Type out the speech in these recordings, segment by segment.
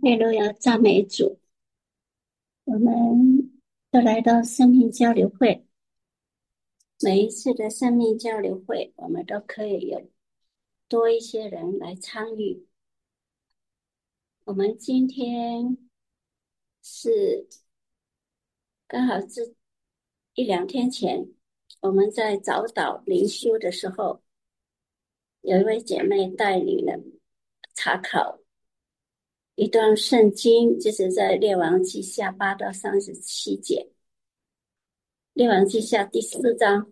哈利路亚，赞美主！我们又来到生命交流会。每一次的生命交流会，我们都可以有多一些人来参与。我们今天是刚好是一两天前，我们在早祷灵修的时候，有一位姐妹带领了查考一段圣经，就是在列王记下8到37节，列王记下第4章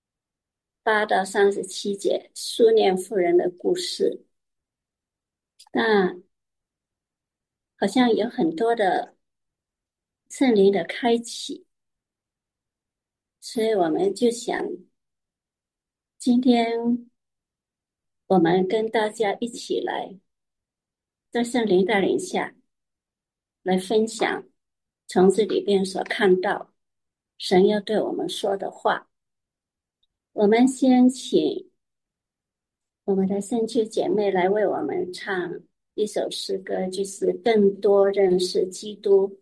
8到37节，苏念妇人的故事。那好像有很多的圣灵的开启，所以我们就想，今天我们跟大家一起来，在圣灵带领下来分享从这里边所看到神要对我们说的话。我们先请我们的圣区姐妹来为我们唱一首诗歌，就是更多认识基督。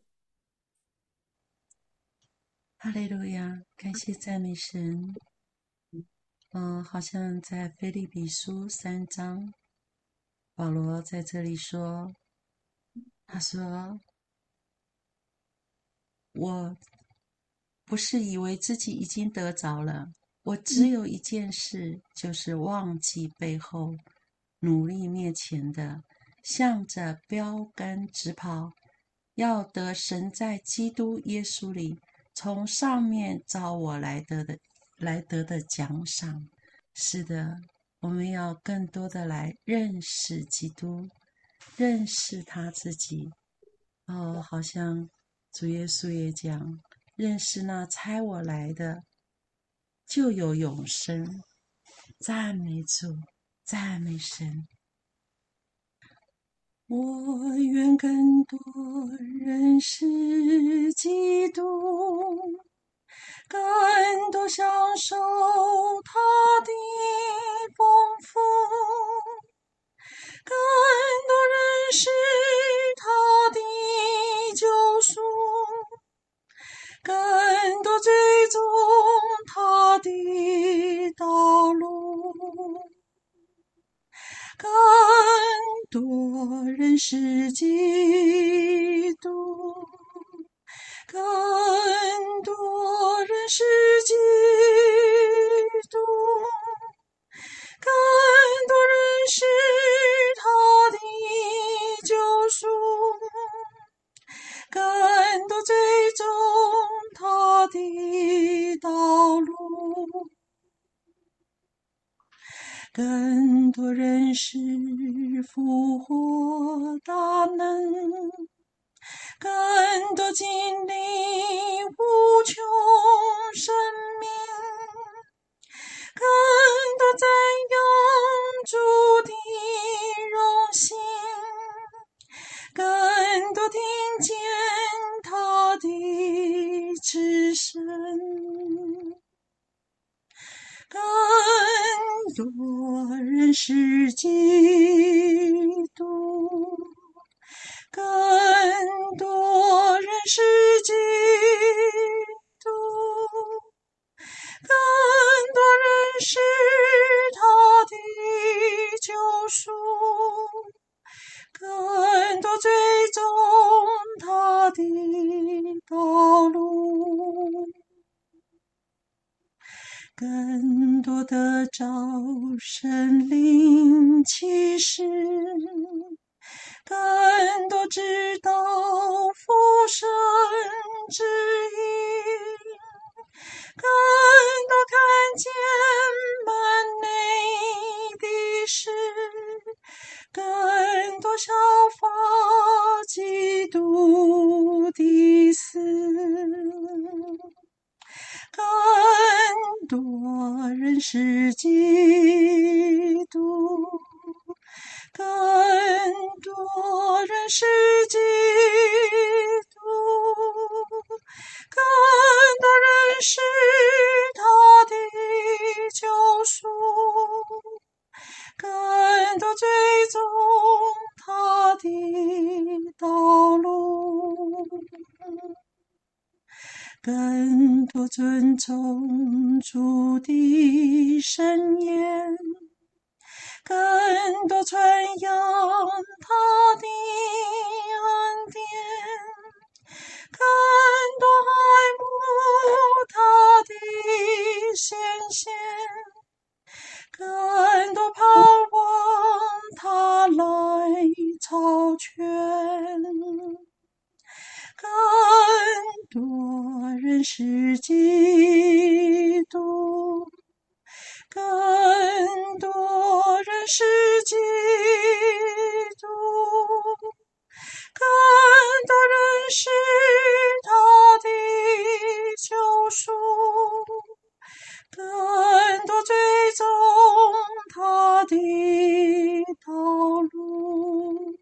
哈利路亚，感谢赞美神。好像在腓立比书3章，保罗在这里说，他说：“我不是以为自己已经得着了，我只有一件事，就是忘记背后，努力面前的，向着标杆直跑，要得神在基督耶稣里从上面召我来得的奖赏。”是的，我们要更多的来认识基督，认识他自己。好像主耶稣也讲，认识那差我来的，就有永生。赞美主，赞美神。我愿更多认识基督，更多享受他的丰富，更多认识他的救赎，更多追踪他的道路，更多认识基督，更多认识基督，更多认识他的救赎，更多追踪他的道路，更多认识复活大能，更多经历无穷生命，更多赞扬主的荣幸，更多听见他的旨声，更多认识基督，更多认识基督，更多认识他的救赎，更多追踪他的道路，更多得着神灵启示，更多知道父神旨意，更多看见门内的事，更多效法基督的死，更多认识基督，更多认更多尊崇主的圣言，更多传扬他的恩典，更多爱慕他的显现，更多盼望他来成全，更多认识基督，更多认识基督，更多认识他的救赎，更多追踪他的道路，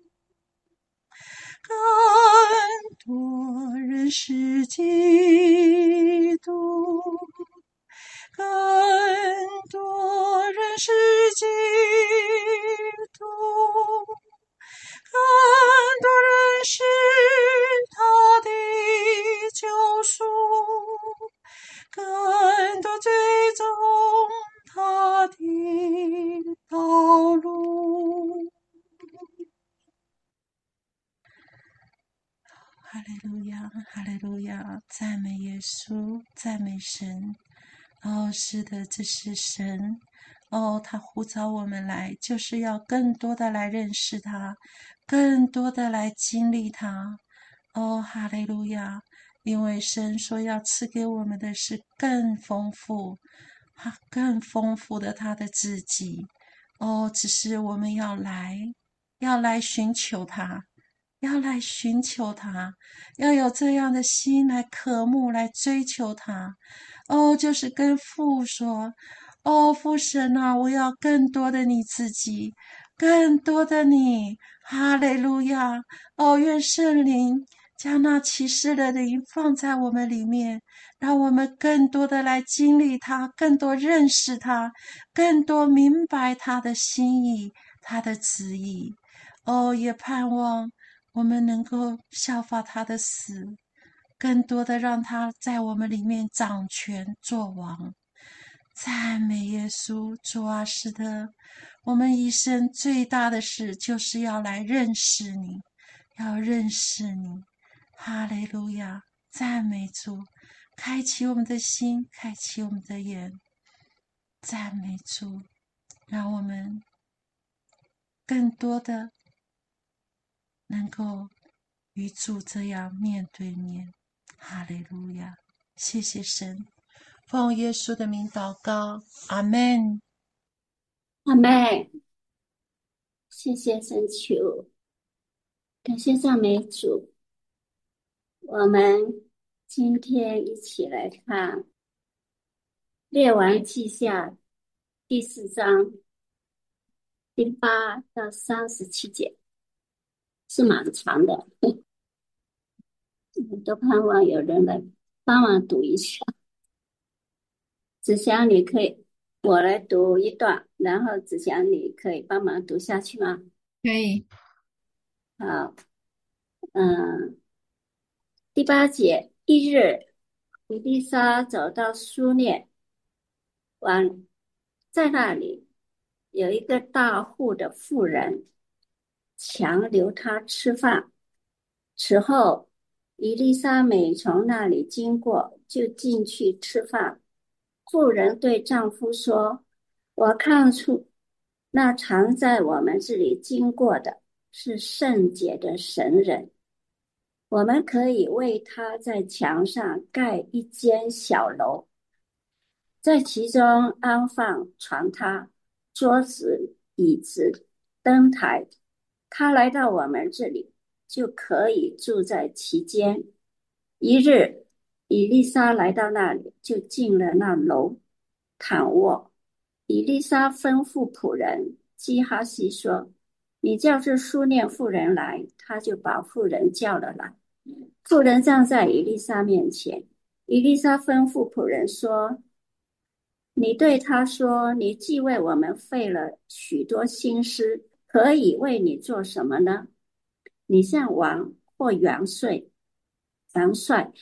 更多认识基督，更多认识基督，更多认识他的救赎，更多追踪他的道路。哈利路亚，哈利路亚，赞美耶稣，赞美神。哦，是的，这是神。哦，他呼召我们来，就是要更多的来认识他，更多的来经历他。哦，哈利路亚！因为神说要赐给我们的是更丰富，更丰富的他的自己。哦，只是我们要来寻求他，要来寻求他，要有这样的心来渴慕，来追求他。哦，就是跟父说，哦，父神啊，我要更多的你自己，更多的你，哈利路亚！哦，愿圣灵将那启示的灵放在我们里面，让我们更多的来经历他，更多认识他，更多明白他的心意，他的旨意。哦，也盼望我们能够效法他的死，更多的让他在我们里面掌权作王。赞美耶稣，主啊，是的，我们一生最大的事就是要来认识你，要认识你。哈利路亚，赞美主，开启我们的心，开启我们的眼，赞美主，让我们更多的能够与主这样面对面。哈利路亚，谢谢神，奉耶稣的名祷告，阿门。 阿妹，谢谢神求，感谢赞美主。我们今天一起来看《列王记下》第4章第8到37节，是蛮长的，都盼望有人来帮忙读一下。子祥，你可以，我来读一段，然后子祥你可以帮忙读下去吗？ 可以。 好，嗯，第8节，一日，以利沙走到书念王，在那里有一个大户的妇人，强留他吃饭。此后，伊丽莎每从那里经过，就进去吃饭。妇人对丈夫说：“我看出那常在我们这里经过的是圣洁的神人，我们可以为他在墙上盖一间小楼，在其中安放床榻、桌子、椅子、灯台。他来到我们这里，就可以住在其间。”一日，以利沙来到那里，就进了那楼，躺卧。以利沙吩咐仆人基哈西说：“你叫这书念妇人来。”他就把妇人叫了来。妇人站在以利沙面前。以利沙吩咐仆人说：“你对他说，你既为我们费了许多心思，可以为你做什么呢？你向王或元帅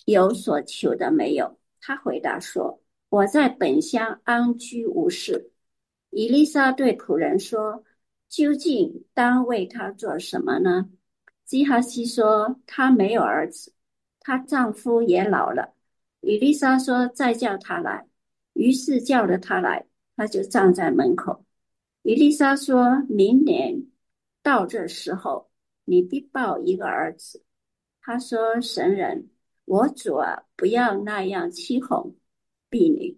有所求的没有？他回答说：我在本乡安居无事。以利沙对仆人说：究竟当为他做什么呢？基哈西说：她没有儿子，她丈夫也老了。以利沙说：再叫他来。于是叫了他来，他就站在门口。以利沙说：明年到这时候，你必抱一个儿子。他说：神人，我主啊，不要那样欺哄婢女。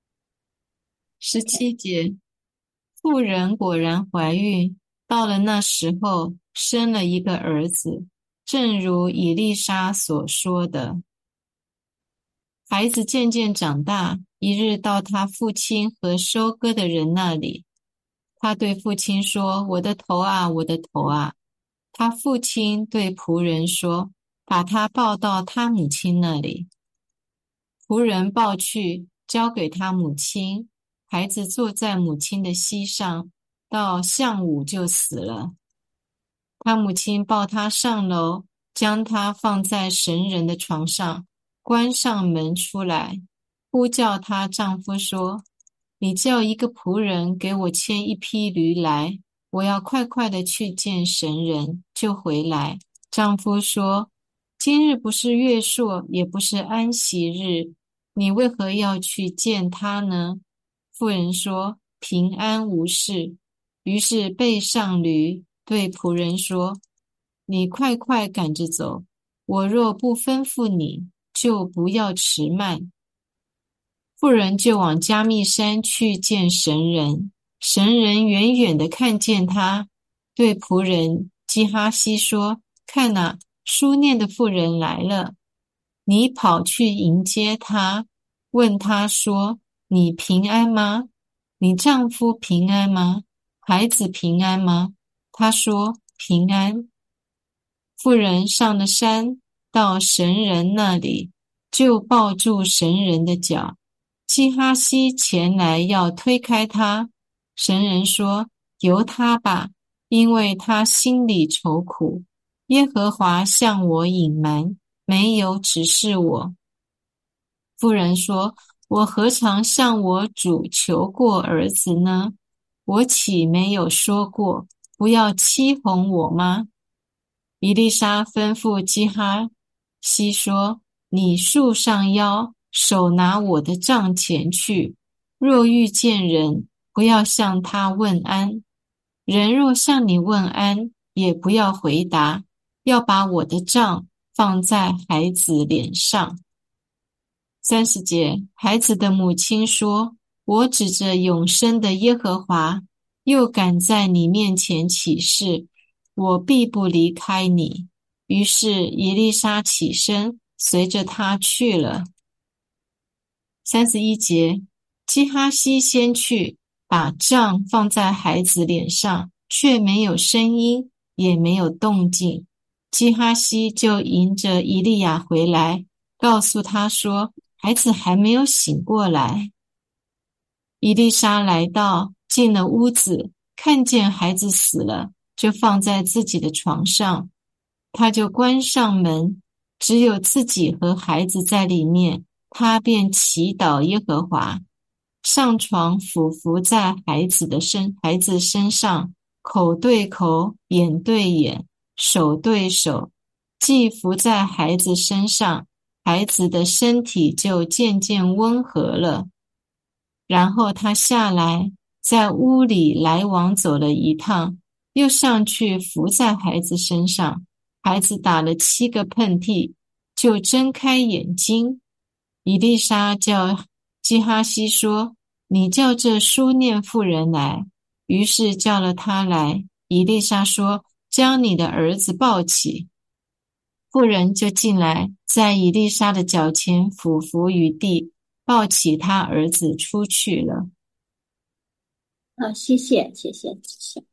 17节，妇人果然怀孕，到了那时候，生了一个儿子，正如以利沙所说的。孩子渐渐长大，一日到他父亲和收割的人那里，他对父亲说：“我的头啊，我的头啊！”他父亲对仆人说：“把他抱到他母亲那里。”仆人抱去，交给他母亲。孩子坐在母亲的膝上，到晌午就死了。他母亲抱他上楼，将他放在神人的床上，关上门出来，呼叫她丈夫说：“你叫一个仆人给我牵一匹驴来，我要快快的去见神人，就回来。”丈夫说：“今日不是月朔，也不是安息日，你为何要去见他呢？”妇人说：“平安无事。”于是背上驴，对仆人说：“你快快赶着走，我若不吩咐你，就不要迟慢。”妇人就往加密山去见神人。神人远远的看见他，对仆人基哈西说：“看哪，书念的妇人来了。”你跑去迎接她，问她说：“你平安吗？你丈夫平安吗？孩子平安吗？”她说：“平安。”妇人上了山，到神人那里，就抱住神人的脚。基哈西前来要推开他，神人说：“由他吧，因为他心里愁苦。耶和华向我隐瞒，没有指示我。”妇人说：“我何尝向我主求过儿子呢？我岂没有说过，不要欺哄我吗？”以利沙吩咐基哈西说：“你束上腰，手拿我的杖前去。若遇见人，不要向他问安；人若向你问安，也不要回答，要把我的杖放在孩子脸上。”30节，孩子的母亲说：“我指着永生的耶和华，又敢在你面前起誓，我必不离开你。”于是以利沙起身，随着他去了。31节，基哈西先去，把杖放在孩子脸上，却没有声音，也没有动静。基哈西就迎着以利亚回来，告诉他说：孩子还没有醒过来。以利沙来到，进了屋子，看见孩子死了，就放在自己的床上，他就关上门，只有自己和孩子在里面。他便祈祷耶和华，上床俯伏在孩子身上，口对口，眼对眼，手对手，既伏在孩子身上，孩子的身体就渐渐温和了。然后他下来，在屋里来往走了一趟，又上去伏在孩子身上，孩子打了7个喷嚏，就睁开眼睛。以利沙叫基哈西说：“你叫这书念妇人来。”于是叫了她来。以利沙说：“将你的儿子抱起。”妇人就进来，在以利沙的脚前俯伏于地，抱起他儿子出去了。 好，谢谢，谢谢，谢谢。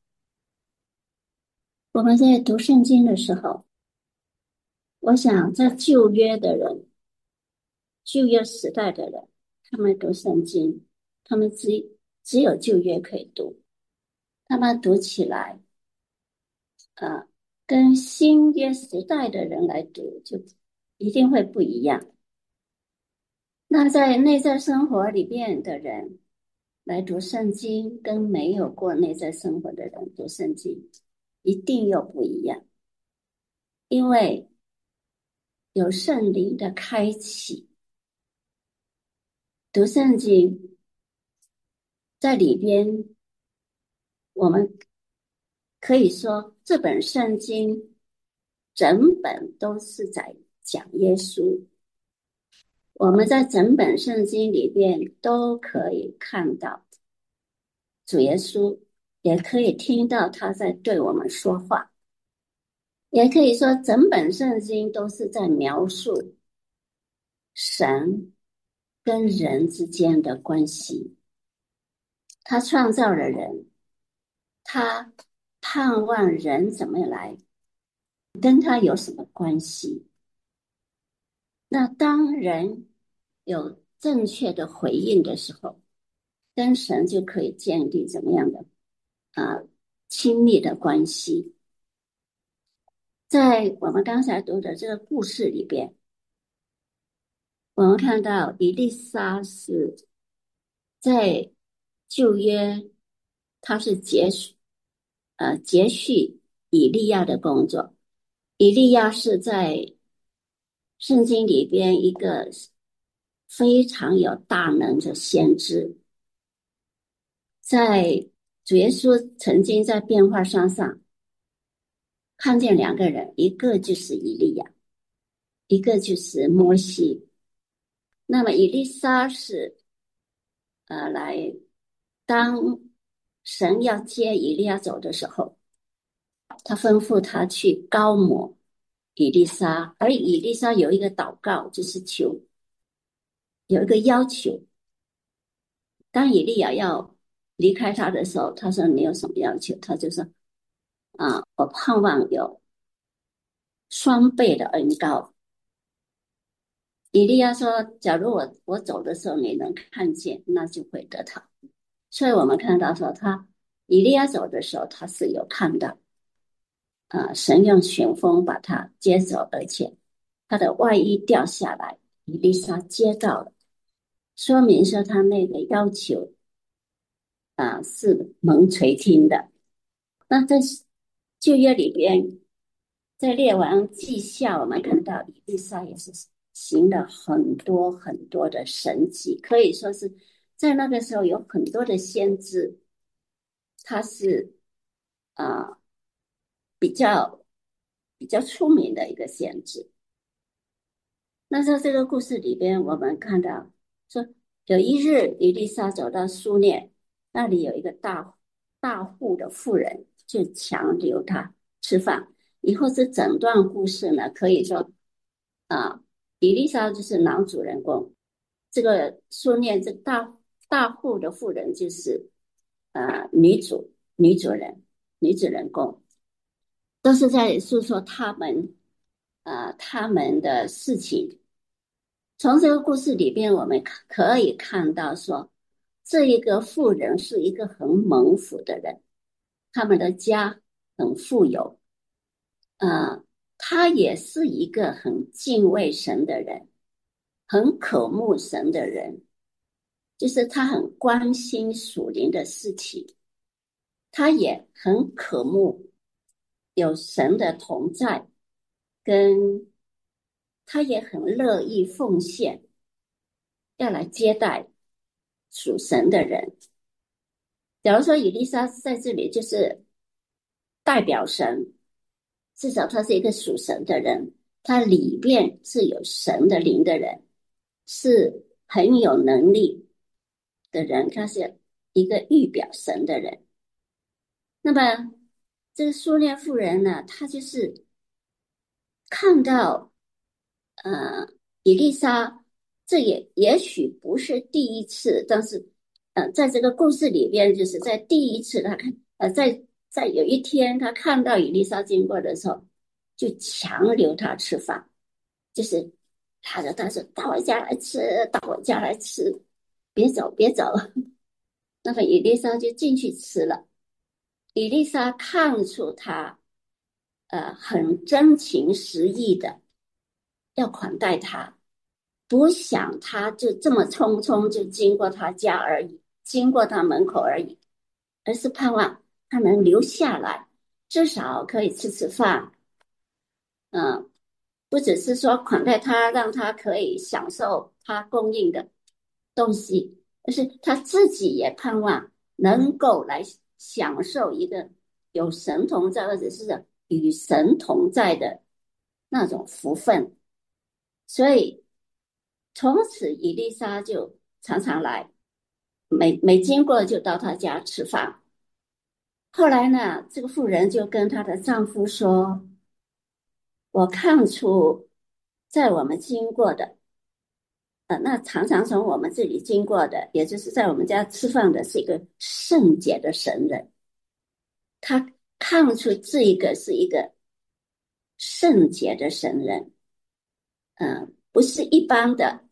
我们在读圣经的时候，我想在旧约的人，旧约时代的人，他们读圣经，他们只有旧约可以读，他们读起来，跟新约时代的人来读，就一定会不一样。 那在内在生活里边的人来读圣经，跟没有过内在生活的人读圣经，一定又不一样，因为有圣灵的开启，读圣经在里边，我们可以说这本圣经整本都是在讲耶稣。我们在整本圣经里边都可以看到主耶稣，也可以听到他在对我们说话，也可以说整本圣经都是在描述神跟人之间的关系。他创造了人，他盼望人怎么来跟他有什么关系。那当人有正确的回应的时候，跟神就可以建立怎么样的亲密的关系。在我们刚才读的这个故事里边，我们看到以利沙是在旧约，他是接续以利亚的工作。以利亚是在圣经里边一个非常有大能的先知，在主耶稣曾经在变化山上看见两个人，一个就是以利亚，一个就是摩西。那么以利沙是来当神要接以利亚走的时候，他吩咐他去膏抹以利沙，而以利沙有一个祷告，就是有一个要求。当以利亚要离开他的时候，他说你有什么要求？他就说我盼望有双倍的恩膏。以利亚说，假如我走的时候你能看见，那就会得到。所以我们看到说以利亚走的时候，他是有看到神用旋风把他接走，而且他的外衣掉下来，以利沙接到了，说明说他那个要求是蒙垂听的。那在旧约里边，在列王记下，我们看到以利沙也是行了很多很多的神迹，可以说是在那个时候有很多的先知，他是啊、比较出名的一个先知。那在这个故事里边，我们看到说，有一日，以利沙走到苏念，那里有一个大户的妇人，就强留他吃饭。以后这整段故事呢，可以说以利沙就是男主人公，这个苏念这个大户的妇人就是女主人女主人公，都是在诉说他们的事情。从这个故事里边，我们可以看到说，这一个妇人是一个很蒙福的人，他们的家很富有，他也是一个很敬畏神的人，很渴慕神的人，就是他很关心属灵的事情，他也很渴慕有神的同在，跟他也很乐意奉献，要来接待属神的人。假如说以利沙在这里就是代表神，至少他是一个属神的人，他里边是有神的灵的人，是很有能力的人，他是一个预表神的人。那么这个苏念妇人呢，她就是看到以利沙，这也许不是第一次，但是在这个故事里边，就是在第一次他看在有一天他看到以利沙经过的时候，就强留他吃饭，就是他说到我家来吃，到我家来吃，别走别走。那么以利沙就进去吃了。以利沙看出他很真情实意的要款待他， 不想他就这么匆匆就经过他家而已，经过他门口而已，而是盼望他能留下来，至少可以吃吃饭，嗯，不只是说款待他，让他可以享受他供应的东西，而是他自己也盼望能够来享受一个有神同在，或者是与神同在的那种福分。所以从此以利沙就常常来，每经过就到他家吃饭。后来呢，这个妇人就跟她的丈夫说：“我看出，在我们经过的，那常常从我们这里经过的，也就是在我们家吃饭的，是一个圣洁的神人。他看出这一个是一个圣洁的神人，不是一般的，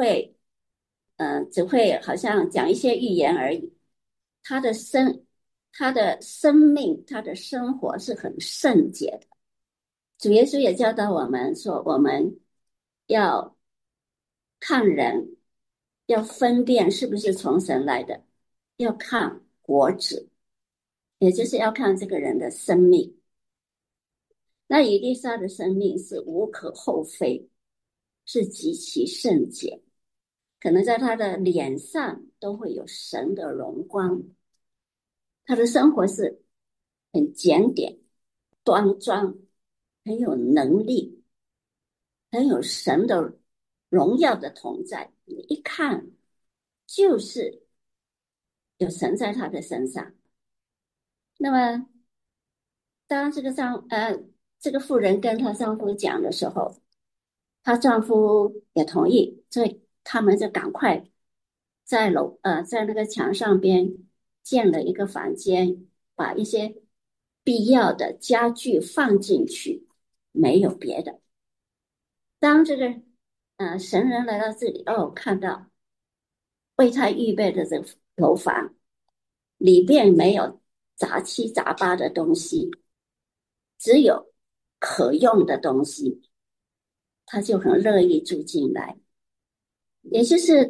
只会好像讲一些预言而已。他的生，他的生命，他的生活是很圣洁的。主耶稣也教导我们说，我们要看人，要分辨是不是从神来的，要看果子，也就是要看这个人的生命。那以利沙的生命是无可厚非，是极其圣洁，可能在他的脸上都会有神的荣光。他的生活是很检点、端庄，很有能力，很有神的荣耀的同在。你一看就是有神在他的身上。那么，当这个妇人跟她丈夫讲的时候，她丈夫也同意，所以他们就赶快在那个墙上边建了一个房间，把一些必要的家具放进去，没有别的。当这个神人来到这里，看到为他预备的这个楼房里边没有杂七杂八的东西，只有可用的东西，他就很乐意住进来。也就是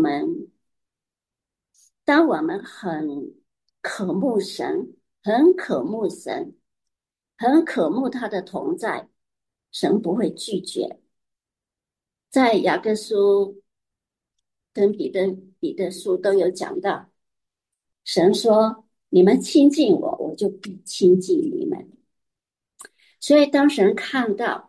当我们很渴慕神，很渴慕神，很渴慕他的同在，神不会拒绝。在雅各书跟彼得书都有讲到，神说：“你们亲近我，我就必亲近你们。”所以当神看到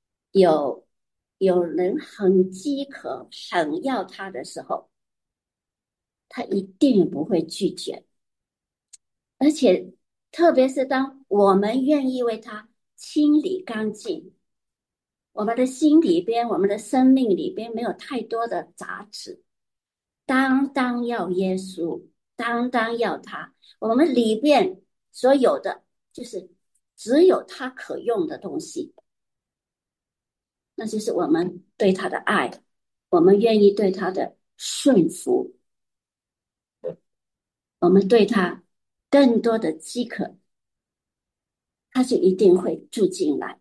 有人很饥渴，想要他的时候，他一定不会拒绝。而且特别是当我们愿意为他清理干净，我们的心里边，我们的生命里边没有太多的杂质，当要耶稣，当要他，我们里边所有的就是只有他可用的东西，那就是我们对他的爱，我们愿意对他的顺服，我们对他更多的饥渴，他就一定会住进来。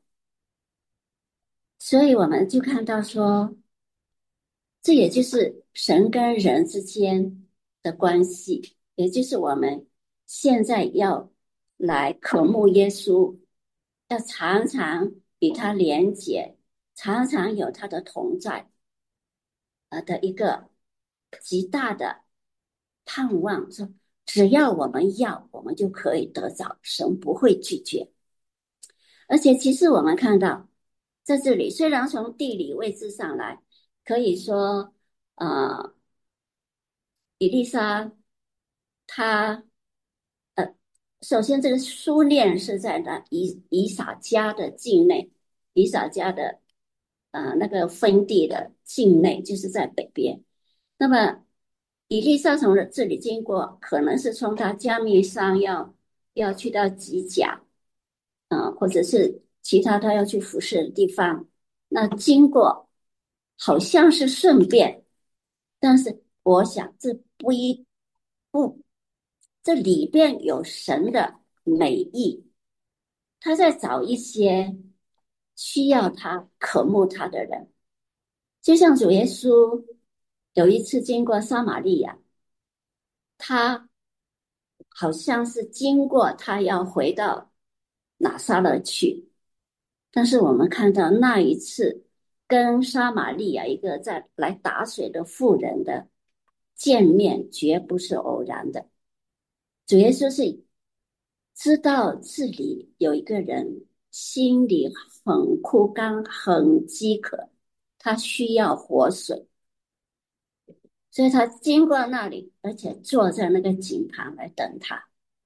所以我们就看到说，这也就是神跟人之间的关系，也就是我们现在要来渴慕耶稣，要常常与他连结，常常有他的同在，的一个极大的盼望，说只要我们要，我们就可以得着，神不会拒绝。而且其实我们看到在这里，虽然从地理位置上来，可以说，呃，以利沙他首先这个苏念是在以撒家的境内，以撒家的那个分地的境内，就是在北边。那么以利沙从这里经过，可能是从他加密上要去到吉甲，或者是其他他要去服侍的地方。那经过好像是顺便，但是我想不，这里边有神的美意，他在找一些需要他渴慕他的人， 就像主耶稣有一次经过撒玛利亚，他好像是经过他要回到拿撒勒去，但是我们看到那一次跟撒玛利亚一个在来打水的妇人的见面，绝不是偶然的。主耶稣是知道这里有一个人心里很枯干、很饥渴，他需要活水，所以他经过那里，而且坐在那个井旁来等他。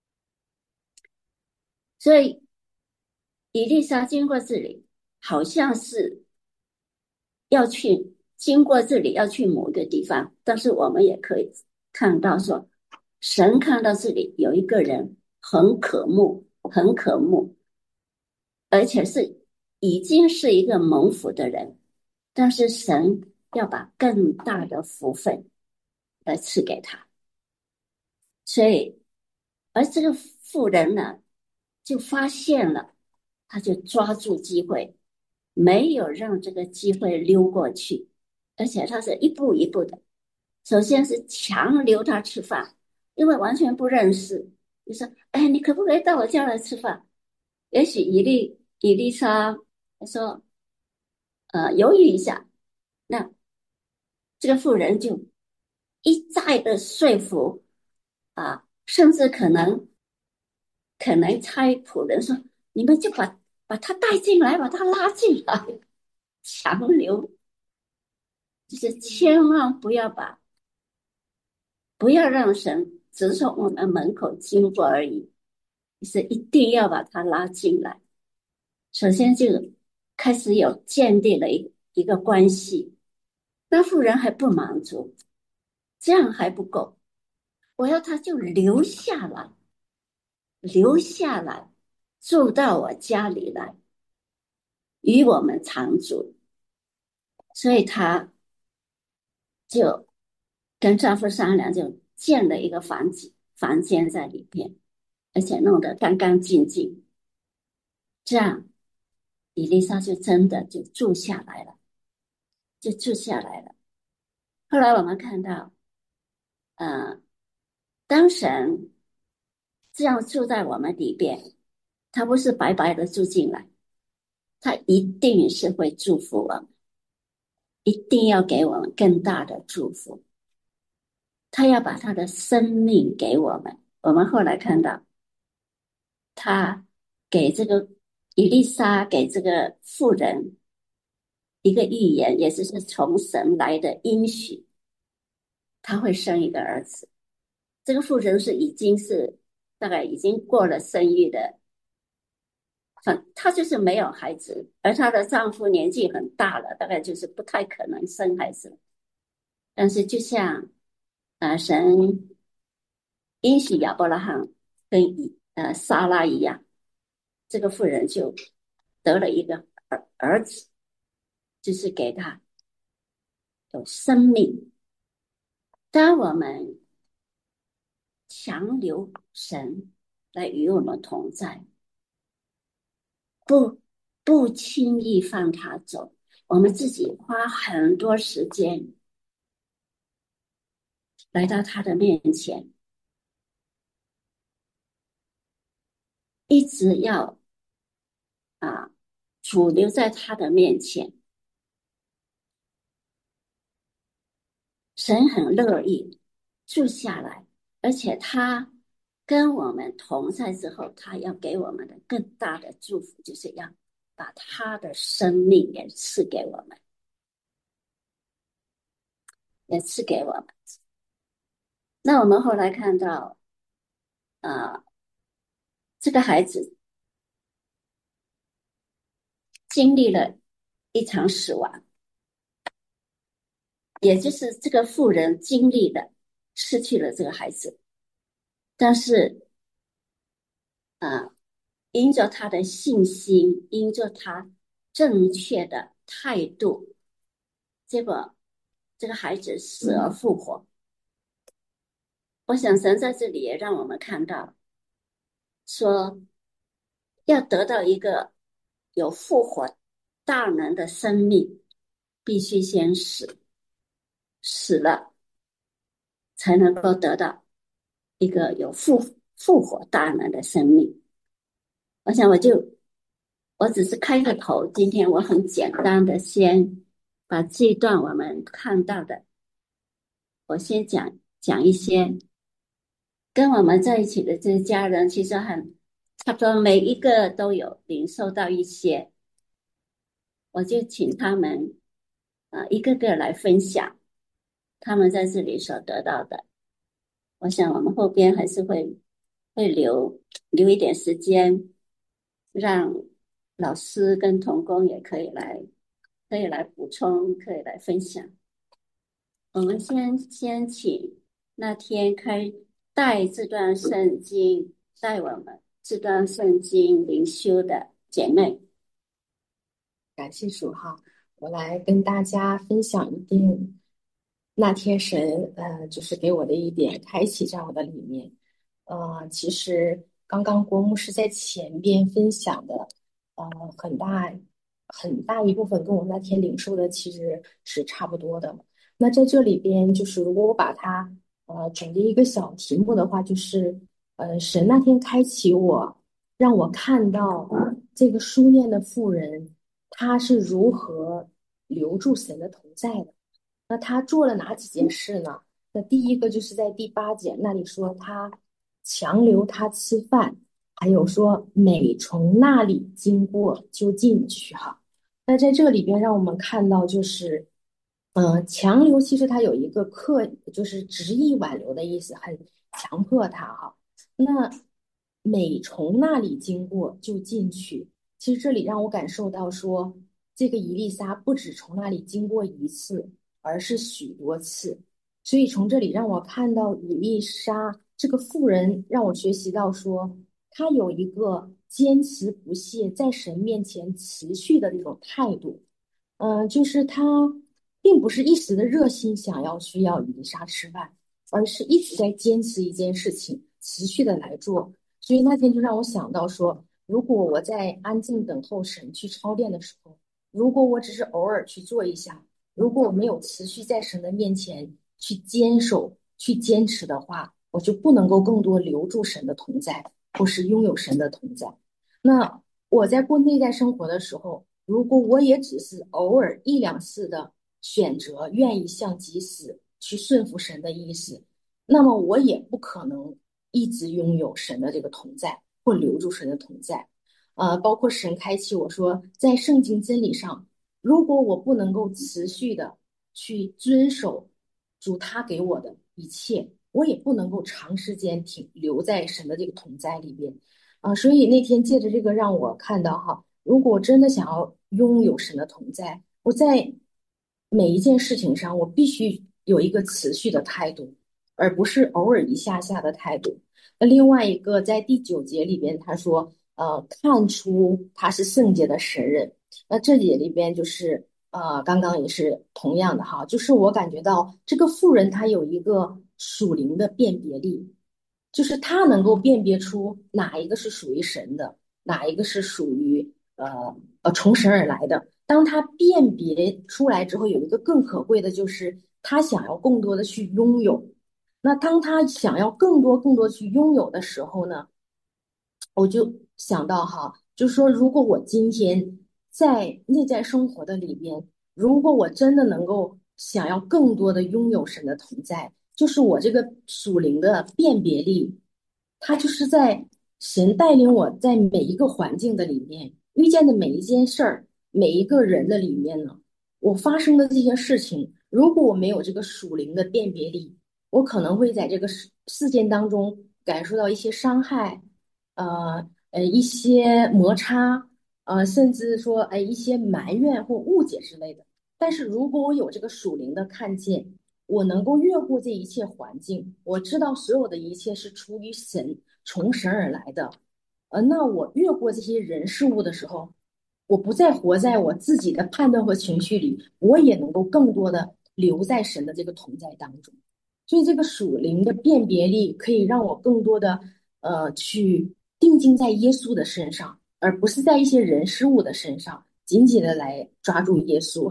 所以以利沙经过这里，好像是要去经过这里要去某一个地方，但是我们也可以看到说，神看到这里有一个人很渴慕，很渴慕，而且是已经是一个蒙福的人，但是神要把更大的福分来赐给他。所以而这个妇人呢就发现了，他就抓住机会，没有让这个机会溜过去，而且他是一步一步的，首先是强留他吃饭，因为完全不认识，就说哎，你可不可以到我家来吃饭？也许以利沙说犹豫一下，那这个妇人就一再的说服甚至可能差仆人说，你们就把他带进来，把他拉进来，强留，就是千万不要让神只从我们门口经过而已，是一定要把他拉进来。首先就开始有建立了一个关系。那妇人还不满足，这样还不够，我要他就留下来，住到我家里来，与我们常住。所以他就跟丈夫商量，就建了一个房间在里边，而且弄得干干净净。这样，以丽莎就真的就住下来了，就住下来了。后来我们看到，当神这样住在我们里边，他不是白白的住进来，他一定是会祝福我们，一定要给我们更大的祝福。他要把他的生命给我们。我们后来看到，他给这个以利沙给这个妇人一个预言，也就是从神来的应许，他会生一个儿子。这个妇人已经是大概已经过了生育的，她就是没有孩子，而她的丈夫年纪很大了，大概就是不太可能生孩子了。但是就像神应许亚伯拉罕跟撒拉一样，这个妇人就得了一个儿子，就是给他有生命。当我们强留神来与我们同在，不轻易放他走，我们自己花很多时间来到他的面前，一直要主留在他的面前。神很乐意住下来，而且他跟我们同在之后，他要给我们的更大的祝福，就是要把他的生命也赐给我们，也赐给我们。那我们后来看到这个孩子经历了一场死亡，也就是这个妇人经历的失去了这个孩子，但是因着他的信心，因着他正确的态度，结果这个孩子死而复活。我想神在这里也让我们看到，说要得到一个有复活大能的生命， 必须先死，死了才能够得到一个有复活大能的生命。我想我只是开个头，今天我很简单的先把这一段我们看到的，我先讲一些跟我们在一起的这些家人，其实差不多每一个都有领受到一些，我就请他们一个个来分享他们在这里所得到的。我想我们后边还是会留一点时间，让老师跟童工也可以来补充，可以来分享。我们先请那天带这段圣经带我们这段圣经灵修的姐妹。 感谢主哈，我来跟大家分享一点那天神就是给我的一点开启在我的里面。其实刚刚郭牧师在前边分享的，很大一部分跟我那天领受的其实是差不多的。那在这里边，就是如果我把它整理一个小题目的话，就是神那天开启我，让我看到这个书念的妇人，她是如何留住神的同在的。那她做了哪几件事呢？那第一个就是在第8节那里说，她强留他吃饭，还有说每从那里经过就进去哈。那在这里边让我们看到就是，强留其实它有一个就是执意挽留的意思，很强迫他哈。那每从那里经过就进去，其实这里让我感受到说，这个以利沙不止从那里经过一次，而是许多次。所以从这里让我看到以利沙这个妇人，让我学习到说，她有一个坚持不懈，在神面前持续的那种态度。就是她并不是一时的热心需要以利沙吃饭，而是一直在坚持一件事情，持续的来做。所以那天就让我想到说，如果我在安静等候神去操练的时候，如果我只是偶尔去做一下，如果我没有持续在神的面前去坚守、去坚持的话，我就不能够更多留住神的同在，或是拥有神的同在。那我在过内在生活的时候，如果我也只是偶尔一两次的选择，愿意向己死去顺服神的意思，那么我也不可能一直拥有神的这个同在，或留住神的同在。包括神开启我说，在圣经真理上，如果我不能够持续的去遵守主他给我的一切，我也不能够长时间留在神的这个同在里边。所以那天借着这个让我看到哈，如果我真的想要拥有神的同在，我在每一件事情上，我必须有一个持续的态度，而不是偶尔一下下的态度。那另外一个在第9节里边，他说，看出他是圣洁的神人。那这里里边就是刚刚也是同样的哈，就是我感觉到这个妇人她有一个属灵的辨别力，就是她能够辨别出哪一个是属于神的，哪一个是属于从神而来的。当她辨别出来之后，有一个更可贵的就是她想要更多的去拥有。那当她想要更多去拥有的时候呢，我就想到哈，就是说，如果我今天在内在生活的里边，如果我真的能够想要更多的拥有神的同在，就是我这个属灵的辨别力，它就是在神带领我在每一个环境的里面遇见的每一件事儿、每一个人的里面呢，我发生的这些事情，如果我没有这个属灵的辨别力，我可能会在这个事件当中感受到一些伤害。一些摩擦，甚至说，一些埋怨或误解之类的。但是如果我有这个属灵的看见，我能够越过这一切环境，我知道所有的一切是出于神，从神而来的。那我越过这些人事物的时候，我不再活在我自己的判断和情绪里，我也能够更多的留在神的这个同在当中。所以这个属灵的辨别力可以让我更多的去定睛在耶稣的身上，而不是在一些人事物的身上，紧紧的来抓住耶稣哈。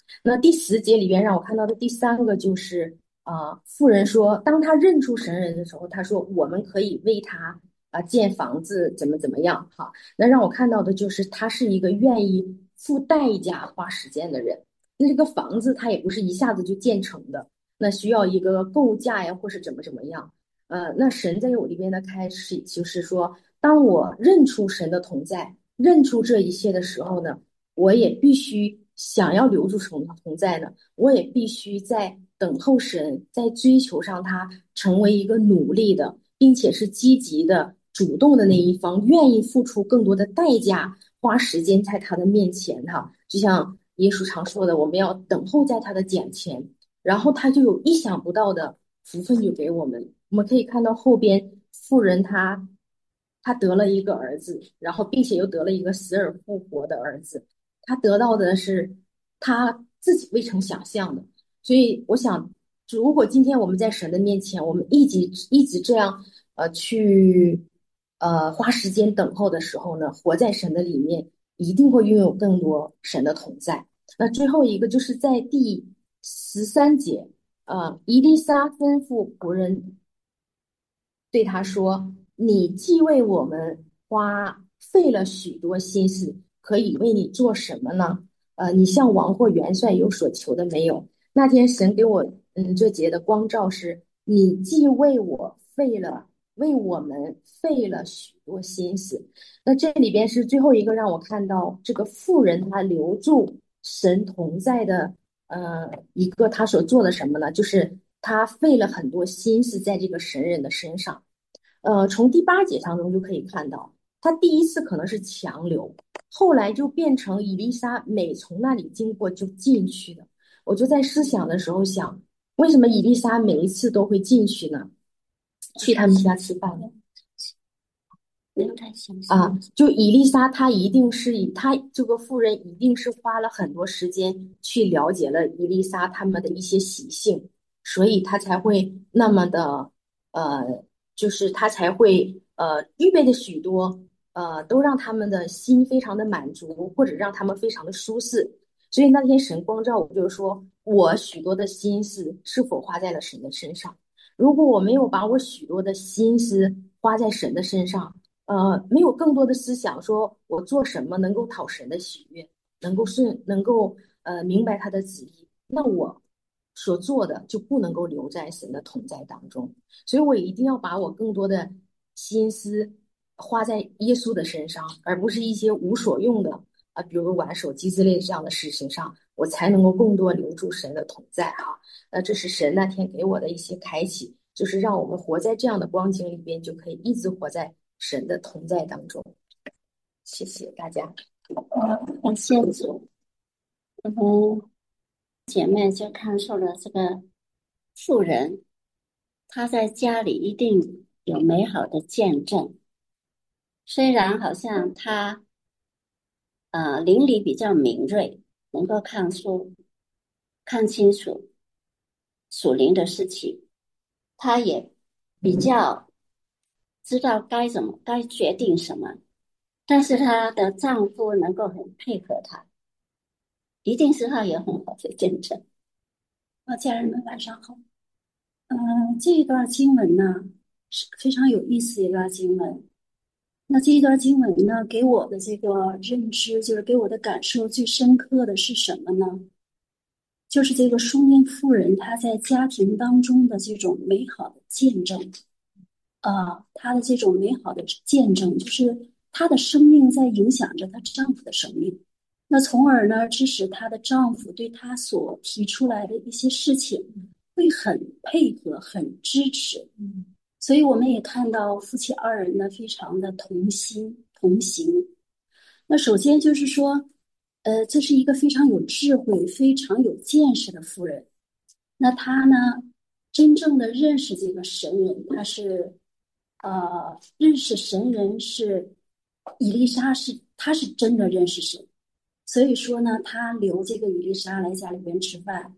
那第10节里边让我看到的第3个就是妇人说，当她认出神人的时候，她说我们可以为他建房子，怎么样哈。那让我看到的就是他是一个愿意付代价、花时间的人。那这个房子它也不是一下子就建成的，那需要一个构架呀，或是怎么样。那神在我里边的开始就是说，当我认出神的同在，认出这一切的时候呢，我也必须想要留住神的同在呢，我也必须在等候神，在追求上他成为一个努力的，并且是积极的、主动的那一方，愿意付出更多的代价，花时间在他的面前哈。就像耶稣常说的，我们要等候在他的脚前，然后他就有意想不到的福分就给我们。我们可以看到后边妇人她得了一个儿子，然后并且又得了一个死而复活的儿子，她得到的是她自己未曾想象的。所以我想，如果今天我们在神的面前，我们一直这样去花时间等候的时候呢，活在神的里面，一定会拥有更多神的同在。那最后一个就是在第13节，以利沙吩咐仆人对他说：“你既为我们费了许多心思，可以为你做什么呢？你向王或元帅有所求的没有？”那天神给我这节的光照是：你既为我们费了许多心思。那这里边是最后一个让我看到这个妇人她留住神同在的一个她所做的什么呢？就是她费了很多心思在这个神人的身上。从第8节当中就可以看到，他第一次可能是强留，后来就变成以利沙每从那里经过就进去的。我就在思想的时候想，为什么以利沙每一次都会进去呢？去他们家吃饭呢？ 不用太详细就以利沙，他这个妇人一定是花了很多时间去了解了以利沙他们的一些习性，所以他才会那么的就是他才会预备的许多都让他们的心非常的满足，或者让他们非常的舒适。所以那天神光照我，就是说我许多的心思是否花在了神的身上？如果我没有把我许多的心思花在神的身上，没有更多的思想，说我做什么能够讨神的喜悦，能够明白他的旨意，那我所做的就不能够留在神的同在当中。所以我一定要把我更多的心思花在耶稣的身上，而不是一些无所用的比如玩手机之类这样的事情上，我才能够更多留住神的同在哈。这是神那天给我的一些开启，就是让我们活在这样的光景里边，就可以一直活在神的同在当中。谢谢大家。 感谢主。我们姐妹就看出了这个妇人，她在家里一定有美好的见证，虽然好像她灵力比较敏锐，能够看清楚属灵的事情，她也比较知道该决定什么，但是她的丈夫能够很配合她，一定是她有很好的见证。 家人们晚上好。这一段经文呢是非常有意思的一段经文。那这一段经文呢，给我的这个认知，就是给我的感受最深刻的是什么呢？就是这个书念妇人她在家庭当中的这种美好的见证。她的这种美好的见证，就是她的生命在影响着她丈夫的生命。那从而呢，致使她的丈夫对她所提出来的一些事情会很配合、很支持。所以我们也看到夫妻二人呢，非常的同心同行。那首先就是说，这是一个非常有智慧、非常有见识的妇人。那她呢，真正的认识这个神人，她是，认识神人是以利沙她是真的认识神。所以说呢，她留这个以利沙来家里边吃饭，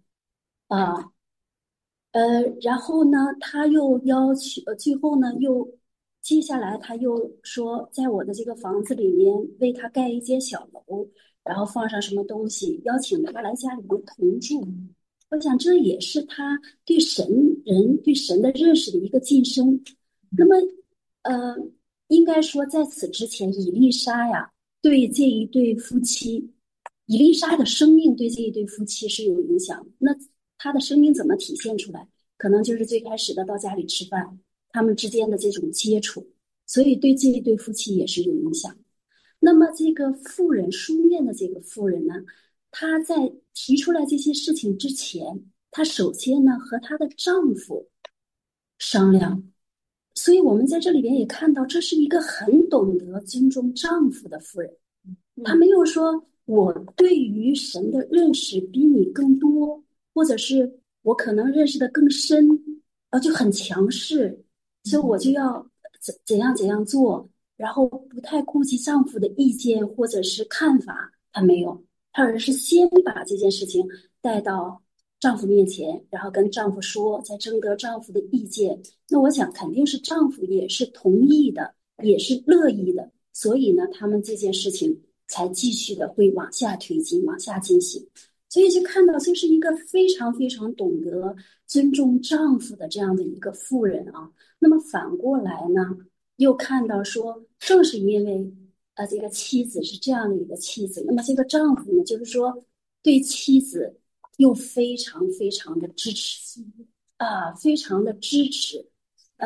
然后呢，他又要求，最后呢，接下来他又说，在我的这个房子里面为他盖一间小楼， 然后放上什么东西，邀请他来家里面同住。我想这也是他对人对神的认识的一个晋升。那么，呃，应该说在此之前，以利沙呀，对这一对夫妻，以利沙的生命对这一对夫妻是有影响的。那他的生命怎么体现出来？可能就是最开始的到家里吃饭，他们之间的这种接触，所以对这一对夫妻也是有影响。那么这个妇人书面的这个妇人呢，她在提出来这些事情之前，她首先呢和她的丈夫商量。所以我们在这里边也看到，这是一个很懂得尊重丈夫的妇人。她没有说我对于神的认识比你更多，或者是我可能认识的更深，就很强势，所以我就要怎样做，然后不太顾及丈夫的意见或者是看法。她没有，她而是先把这件事情带到丈夫面前，然后跟丈夫说，再征得丈夫的意见。那我想肯定是丈夫也是同意的，也是乐意的，所以呢，他们这件事情才继续的会往下推进，往下进行。所以就看到这是一个非常非常懂得尊重丈夫的这样的一个妇人啊。那么反过来呢，又看到说，正是因为这个妻子是这样的一个妻子，那么这个丈夫呢，就是说对妻子又非常非常的支持非常的支持。呃，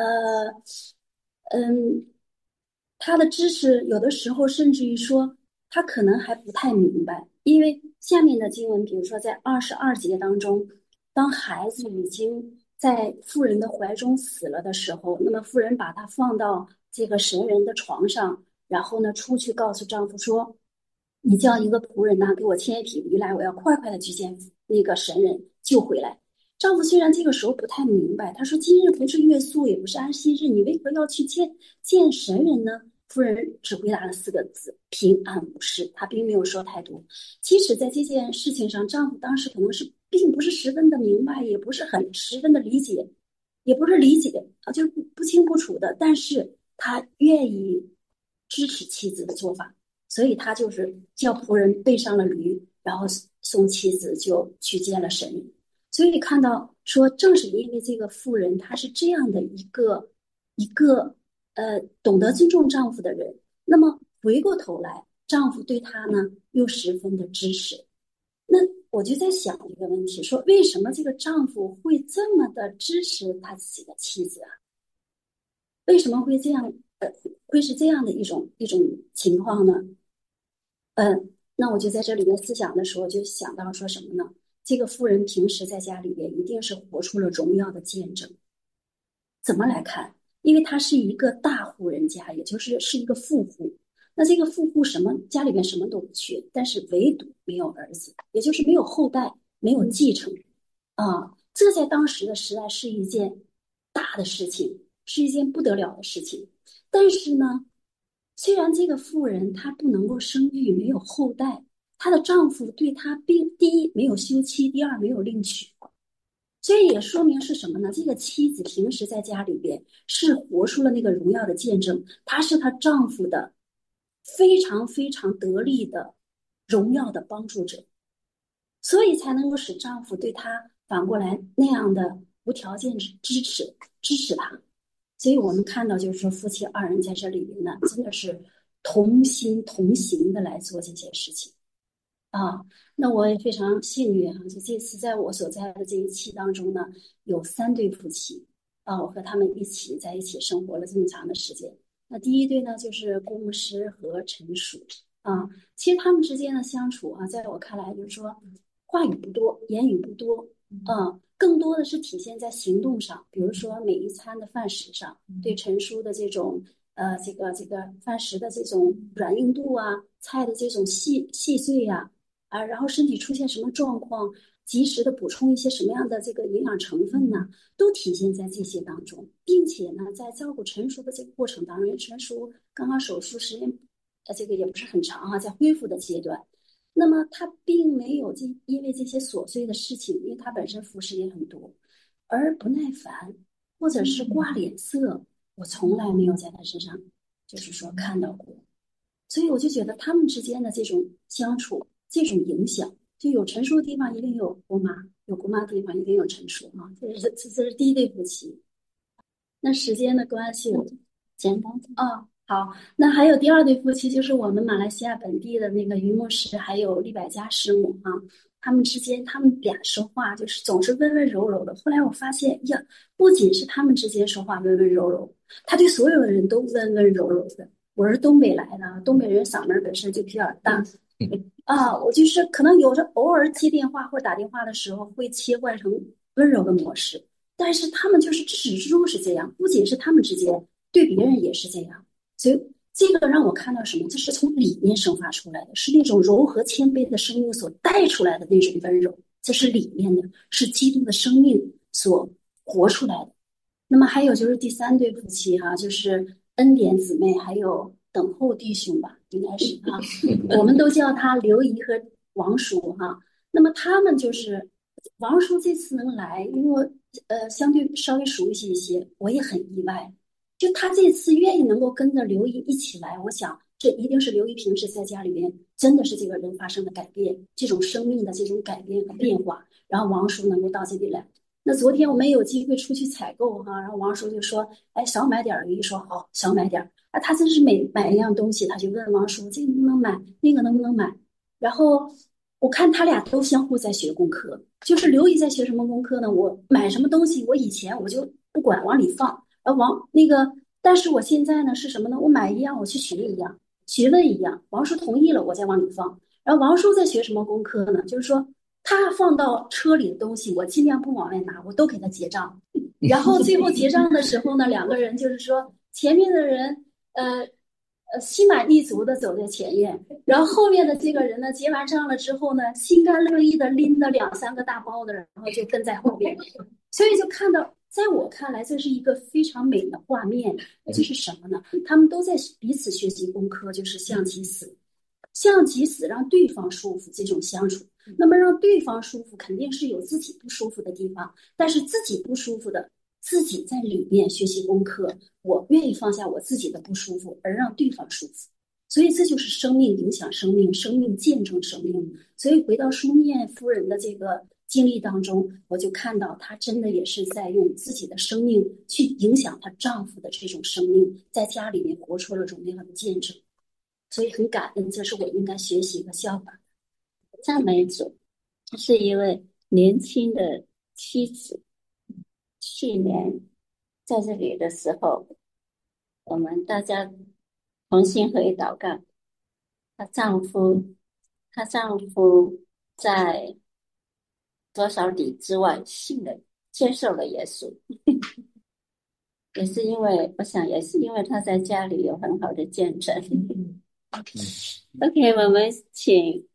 他的支持有的时候甚至于说，他可能还不太明白，因为下面的经文，比如说在22节当中，当孩子已经在妇人的怀中死了的时候，那么妇人把他放到这个神人的床上，然后呢出去告诉丈夫说：“你叫一个仆人呐，给我牵一匹驴来，我要快快的去见那个神人救回来。”丈夫虽然这个时候不太明白，他说：“今日不是月宿，也不是安息日，你为何要去见神人呢？”夫人只回答了4个字：平安无事。他并没有说太多。其实，在这件事情上，丈夫当时可能是并不是十分的明白，也不是很十分的理解，也不是理解就不清不楚的。但是他愿意支持妻子的做法，所以他就是叫仆人备上了驴，然后送妻子就去见了神人。所以看到说，正是因为这个妇人她是这样的一个懂得尊重丈夫的人，那么回过头来，丈夫对她呢又十分的支持。那我就在想一个问题，说为什么这个丈夫会这么的支持他自己的妻子啊？为什么会这样？会是这样的一种情况呢？那我就在这里面思想的时候，就想到说什么呢？这个妇人平时在家里边一定是活出了荣耀的见证。怎么来看？因为她是一个大户人家，也是一个富户。那这个富户家里边什么都不缺，但是唯独没有儿子，也就是没有后代，没有继承这在当时的时代是一件大的事情，是一件不得了的事情。但是呢，虽然这个妇人她不能够生育，没有后代，她的丈夫对她第一没有休妻，第二没有另娶。所以也说明是什么呢？这个妻子平时在家里边是活出了那个荣耀的见证，她是她丈夫的非常非常得力的荣耀的帮助者，所以才能够使丈夫对她反过来那样的无条件支持她。所以我们看到，就是说夫妻二人在这里面呢，真的是同心同行的来做这件事情。那我也非常幸运就这次在我所在的这一期当中呢，有3对夫妻我和他们一起在一起生活了这么长的时间。那第一对呢，就是郭牧师和陈叔其实他们之间的相处在我看来就是说话语不多，言语不多更多的是体现在行动上，比如说每一餐的饭食上，对陈叔的这种这个饭食的这种软硬度菜的这种细碎然后身体出现什么状况，及时的补充一些什么样的这个营养成分呢，都体现在这些当中。并且呢，在照顾陈叔的这个过程当中，陈叔刚刚手术时间这个也不是很长在恢复的阶段。那么他并没有因为这些琐碎的事情，因为他本身服饰也很多，而不耐烦或者是挂脸色，我从来没有在他身上就是说看到过。所以我就觉得他们之间的这种相处这种影响。就有成熟的地方一定有姑妈，有姑妈的地方一定有成熟啊，这是第一对夫妻。那时间的关系，简单好，那还有第二对夫妻，就是我们马来西亚本地的那个于牧师，还有利百加师母啊，他们之间，他们俩说话就是总是温温柔柔的。后来我发现呀，不仅是他们之间说话温温柔柔，他对所有的人都温温柔柔的。我是东北来的，东北人嗓门本身就比较大我就是可能有时偶尔接电话或者打电话的时候会切换成温柔的模式，但是他们就是至始至终是这样，不仅是他们之间，对别人也是这样。所以这个让我看到什么？这是从里面生发出来的，是那种柔和谦卑的生命所带出来的那种温柔，这是里面的，是基督的生命所活出来的。那么还有就是第三对夫妻就是恩典姊妹，还有等候弟兄吧，应该是我们都叫他刘姨和王叔那么他们就是王叔这次能来，因为我相对稍微熟悉一些，我也很意外。就他这次愿意能够跟着刘姨一起来，我想这一定是刘姨平时在家里面真的是这个人发生了改变，这种生命的这种改变和变化，然后王叔能够到这里来。那昨天我们有机会出去采购然后王叔就说：“哎，少买点儿。”刘姨说：“好，少买点儿。”他真是每买一样东西，他就问王叔：“这个能不能买？那个能不能买？”然后我看他俩都相互在学功课，就是刘姨在学什么功课呢？我买什么东西，我以前我就不管往里放。但是我现在呢是什么呢？我买一样，我去学一样，学问一样。王叔同意了，我再往里放。然后王叔在学什么功课呢？就是说他放到车里的东西，我尽量不往外拿，我都给他结账。然后最后结账的时候呢，两个人就是说前面的人心满意足的走在前面，然后后面的这个人呢结完账了之后呢，心甘乐意的拎了两三个大包的，然后就跟在后边。所以就看到，在我看来，这是一个非常美的画面。这是什么呢？他们都在彼此学习功课，就是向其死，向其死，让对方舒服这种相处。那么让对方舒服，肯定是有自己不舒服的地方，但是自己不舒服的，自己在里面学习功课，我愿意放下我自己的不舒服，而让对方舒服。所以这就是生命影响生命，生命见证生命。所以回到书念夫人的这个经历当中，我就看到她真的也是在用自己的生命去影响她丈夫的这种生命，在家里面活出了荣耀的见证。所以很感恩，这是我应该学习和效法。 赞美主，她是一位年轻的妻子。去年在这里的时候，我们大家同心合意祷告，她丈夫，她丈夫在多少里之外信了，接受了耶稣，也是因为，我想也是因为他在家里有很好的见证。OK，我们请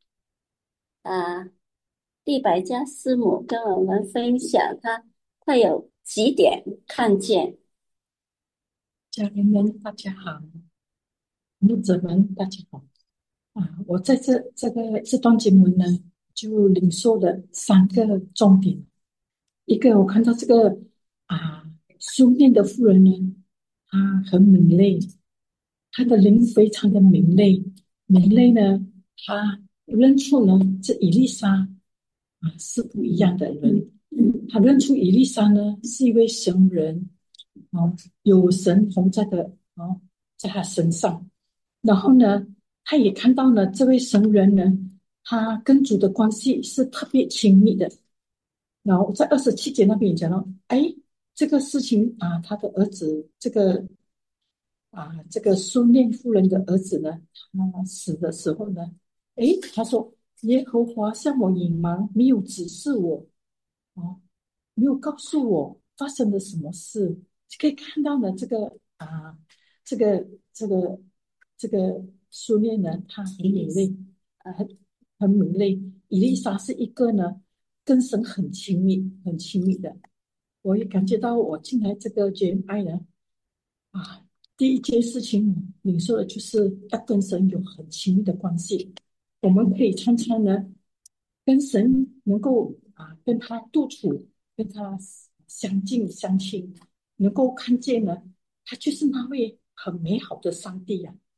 利百加师母跟我们分享他有几点看见。 家人们，大家好，牧者们，大家好。我在这段经文呢，就领受了三个重点。一个，我看到这个书念的妇人呢，她很敏锐，她的灵非常的敏锐。敏锐呢，她认出呢，这以利沙是不一样的人。她认出以利沙呢是一位神人，有神同在的在他身上。然后呢，他也看到呢，这位神人呢，他跟主的关系是特别亲密的。然后在27节那边讲到，这个事情他的儿子这个苏念夫人的儿子呢，他死的时候呢，他说耶和华向我隐瞒，没有指示我，没有告诉我发生了什么事。可以看到呢，这个这个这个苏念呢，他很敏锐，很敏锐。以利沙是一个呢，跟神很亲密、很亲密的。我也感觉到我进来这个 JMI 呢，第一件事情领受的就是要跟神有很亲密的关系。我们可以常常呢，跟神能够跟他独处，跟他相近相亲，能够看见呢，他就是那位很美好的上帝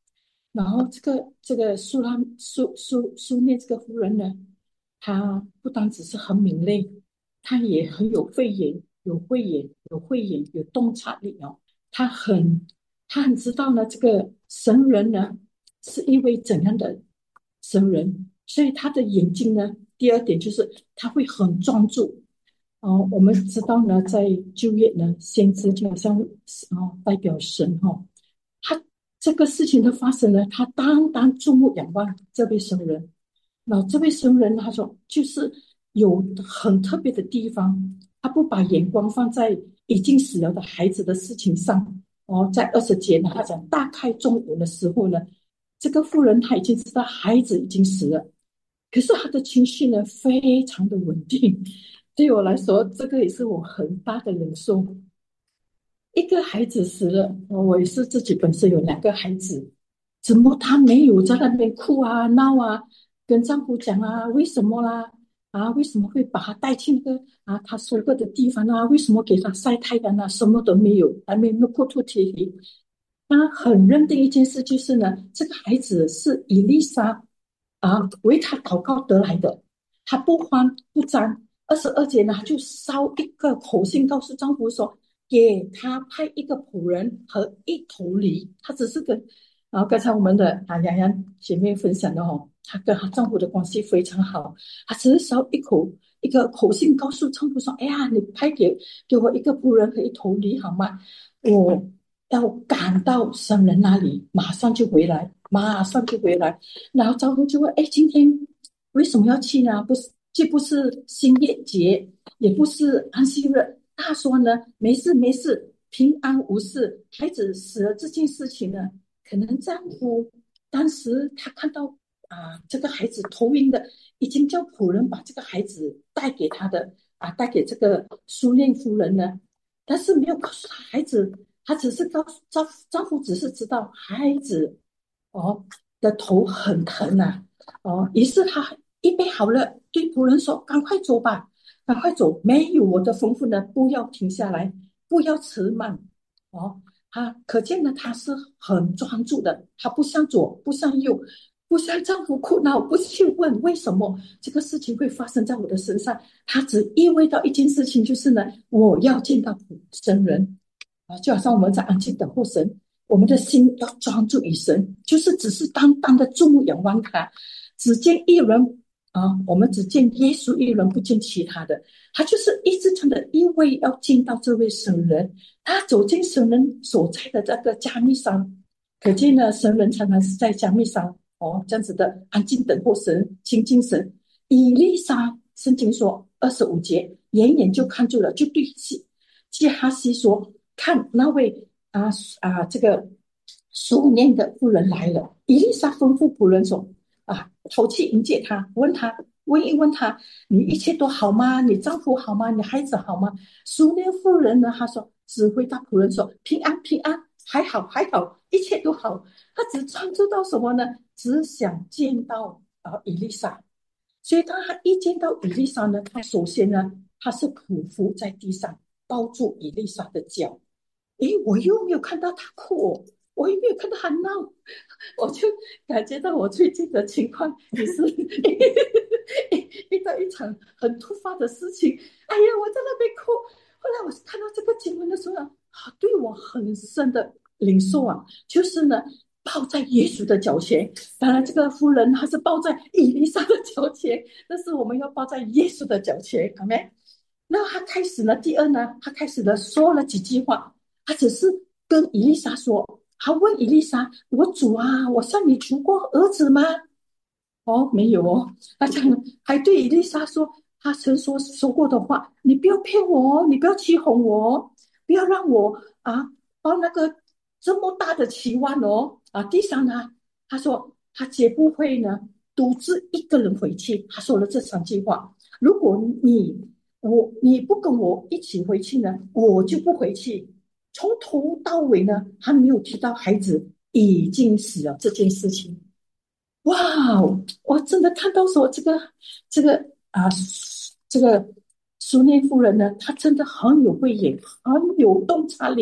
然后这个苏涅这个夫人呢，她不单只是很敏锐，她也很有慧眼，有洞察力哦。她很她很知道呢，这个神人呢是一位怎样的神人，所以她的眼睛呢，第二点就是她会很专注。哦，我们知道呢，在旧约呢，先知就好像代表神哈、他这个事情的发生呢，他单单注目仰望这位神人，那这位神人他说，就是有很特别的地方，他不把眼光放在已经死了的孩子的事情上。哦，在20节呢，他讲大概中午的时候呢，这个妇人她已经知道孩子已经死了，可是她的情绪呢非常的稳定。对我来说，这个也是我很大的忍受。一个孩子死了，我也是自己本身有2个孩子，怎么他没有在那边哭啊闹啊，跟丈夫讲啊为什么啦？为什么会把他带去那个他收割的地方啊？为什么给他晒太阳啊？什么都没有，还没有哭吐啼啼。他很认定一件事，就是呢，这个孩子是以利沙为他祷告得来的，他不慌不张。22节呢，他就烧一个口信告诉丈夫说，给他派一个仆人和一头驴。他只是跟，然后刚才我们的洋洋姐妹分享的哦，她跟她丈夫的关系非常好，她只是烧一个口信告诉丈夫说，哎呀，你派给我一个仆人和一头驴好吗？我要赶到神人那里，马上就回来，马上就回来。然后丈夫就问：“哎，今天为什么要去呢？不是，既不是新月节，也不是安息日。”他说呢：“没事，没事，平安无事。孩子死了这件事情呢，可能丈夫当时他看到这个孩子头晕的，已经叫仆人把这个孩子带给他的带给这个苏念夫人呢，但是没有告诉他孩子。”他只是告诉丈夫只是知道孩子的头很疼于是他预备好了，对仆人说：“赶快走吧，赶快走！没有我的吩咐呢，不要停下来，不要迟慢。”可见呢，他是很专注的，他不向左，不向右，不向丈夫哭闹，不去问为什么这个事情会发生在我的身上，他只意味到一件事情，就是呢，我要见到神人。就好像我们在安静等候神，我们的心要专注于神，就是只是单单的注目仰望他，只见一人我们只见耶稣一人，不见其他的。他就是一直这样的，因为要见到这位神人，他走进神人所在的这个加密山，可见呢，神人常常是在加密山这样子的安静等候神，亲近神。以利沙圣经说25节，远远就看住了，就对基哈西说：“看那位这个苏念的妇人来了。”以利沙吩咐仆人说：“跑去迎接他，问他，你一切都好吗？你丈夫好吗？你孩子好吗？”苏念妇人呢，他说只回答仆人说：“平安，平安，还好，还好，一切都好。”他只专注到什么呢？只想见到以利沙。所以当他一见到以利沙呢，他首先呢，他是匍匐在地上，抱住以利沙的脚。诶，我又没有看到他哭，我又没有看到他闹，我就感觉到我最近的情况也是遇到一场很突发的事情。哎呀，我在那边哭。后来我看到这个经文的时候对我很深的领受就是呢，抱在耶稣的脚前。当然，这个妇人她是抱在以利沙的脚前，但是我们要抱在耶稣的脚前，好没？那他开始呢，第二呢，他开始呢说了几句话。他只是跟以利沙说，他问以利沙：“我主我向你求过儿子吗？”没有他讲还对以利沙说，他曾说过的话：“你不要骗我你不要欺哄我不要让我抱那个这么大的期望第三呢，他说他绝不会呢独自一个人回去。他说了这3句话：如果你不跟我一起回去呢，我就不回去。从头到尾呢，他没有提到孩子已经死了这件事情。哇，我真的看到说这个苏念夫人呢，她真的很有慧眼，很有洞察力，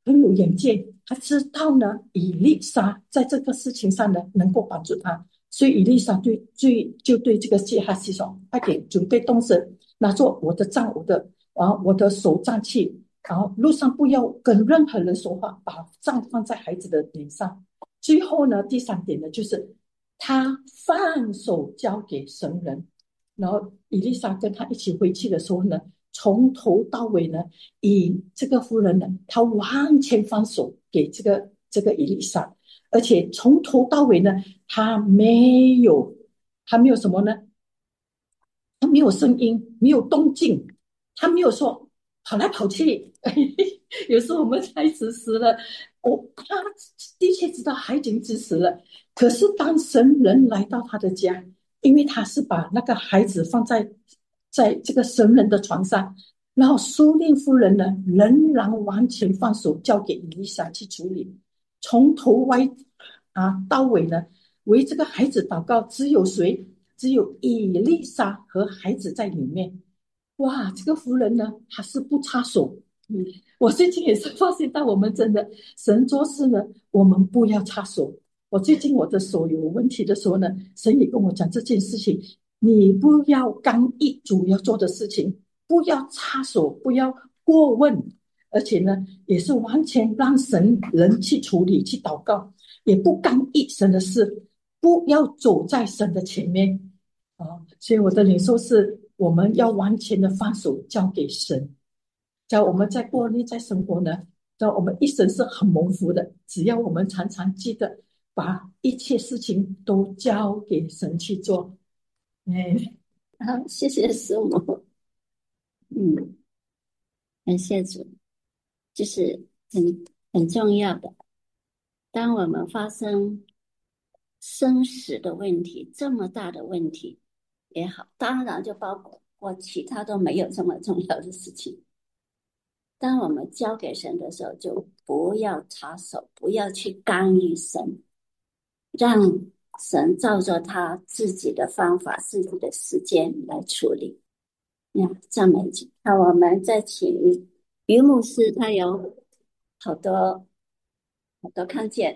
很有眼界，他知道呢，以利沙在这个事情上呢能够帮助他，所以以利沙就对这个谢哈西说：快点准备动身，拿着我的杖，我的手杖去，然后路上不要跟任何人说话，把杖放在孩子的脸上。最后呢，第3点呢，就是他放手交给神人。然后以利沙跟他一起回去的时候呢，从头到尾呢，以这个妇人呢，他完全放手给这个以利沙，而且从头到尾呢，他没有什么呢？他没有声音，没有动静，他没有说跑来跑去。有时候我们孩子死了，他的确知道孩子已经死了，可是当神人来到他的家，因为他是把那个孩子放在这个神人的床上，然后苏念夫人呢，仍然完全放手交给以利沙去处理，从头到尾呢，为这个孩子祷告，只有谁？只有以利沙和孩子在里面。哇，这个夫人呢，她是不插手。我最近也是发现到，我们真的神做事呢，我们不要插手。我最近我的手有问题的时候呢，神也跟我讲这件事情，你不要干预主要做的事情，不要插手，不要过问，而且呢，也是完全让神人去处理、去祷告，也不干预神的事，不要走在神的前面。所以我的领受是，我们要完全的放手交给神。叫我们在过内在生活呢，叫我们一生是很蒙福的。只要我们常常记得把一切事情都交给神去做。 好，谢谢师母。感谢主，就是很重要的。当我们发生生死的问题，这么大的问题也好，当然就包括其他都没有这么重要的事情。当我们交给神的时候，就不要插手，不要去干预神，让神照着他自己的方法、自己的时间来处理。赞美主。那我们再请于牧师，他有好多看见。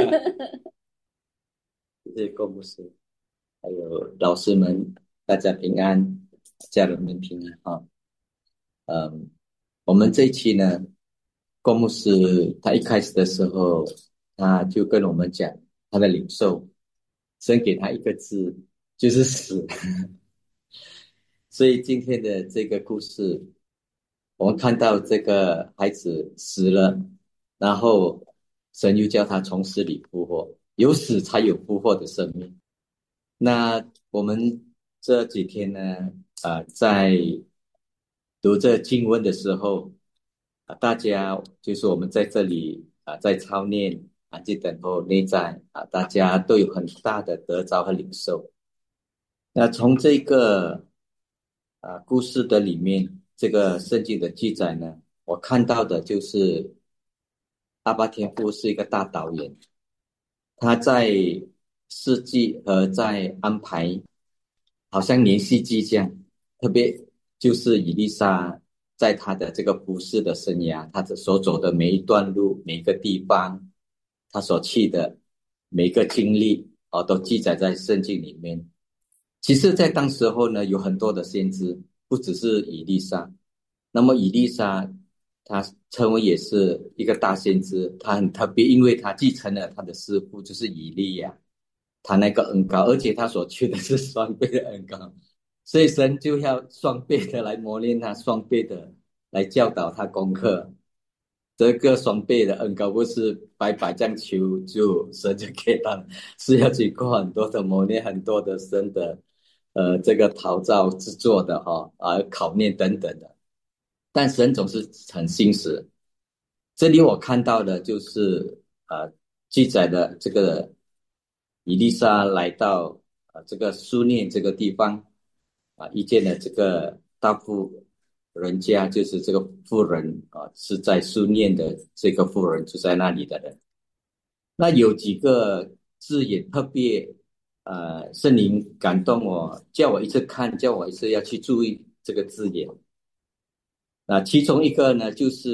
谢谢郭牧师，还有老师们，大家平安，家人们平安啊。我们这一期呢，郭牧师他一开始的时候，他就跟我们讲他的领受，神给他一个字，就是死。所以今天的这个故事，我们看到这个孩子死了，然后神又叫他从死里复活，有死才有复活的生命。那我们这几天呢，在读这经文的时候，大家就是我们在这里在操练就等候内在大家都有很大的得着和领受。那从这个故事的里面，这个圣经的记载呢，我看到的就是阿爸天父是一个大导演，他在设计和在安排，好像连续剧这样。特别就是以利沙在他的这个服事的生涯，他所走的每一段路、每一个地方，他所去的每一个经历都记载在圣经里面。其实在当时候呢，有很多的先知，不只是以利沙。那么以利沙他称为也是一个大先知，他很特别，因为他继承了他的师父就是以利亚，他那个恩膏，而且他所缺的是双倍的恩膏，所以神就要双倍的来磨练他，双倍的来教导他功课。这个双倍的恩膏不是白白这样求就神就给他，是要经过很多的磨练，很多的神的这个陶造制作的考验等等的。但神总是很信实。这里我看到的就是记载的这个以利沙来到这个苏念这个地方遇见了这个大妇人家，就是这个妇人是在苏念的这个妇人就在那里的人。那有几个字也特别圣灵感动我，叫我一直看，叫我一直要去注意这个字眼。其中一个呢，就是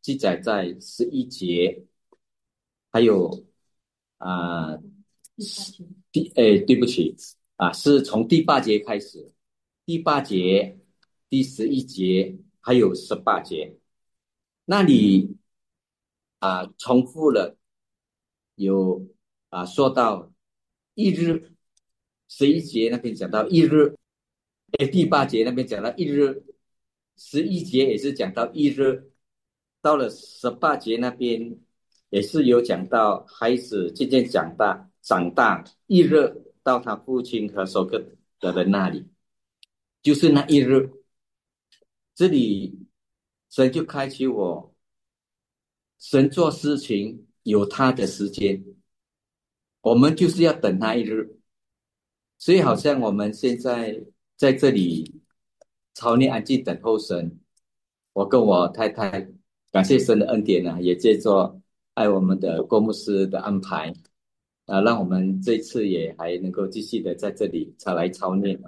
记载在11节，还有啊，对不起是从第8节开始，第8节、第11节还有18节，那里重复了有说到一日，11节那边讲到一日，第8节那边讲到一日，11节也是讲到一日，到了18节那边也是有讲到孩子渐渐长大一日到他父亲和收割的人那里，就是那一日，这里神就开启我，神做事情有他的时间，我们就是要等那一日。所以好像我们现在在这里操练安静等候神，我跟我太太感谢神的恩典也借着爱我们的郭牧师的安排让我们这次也还能够继续的在这里来操练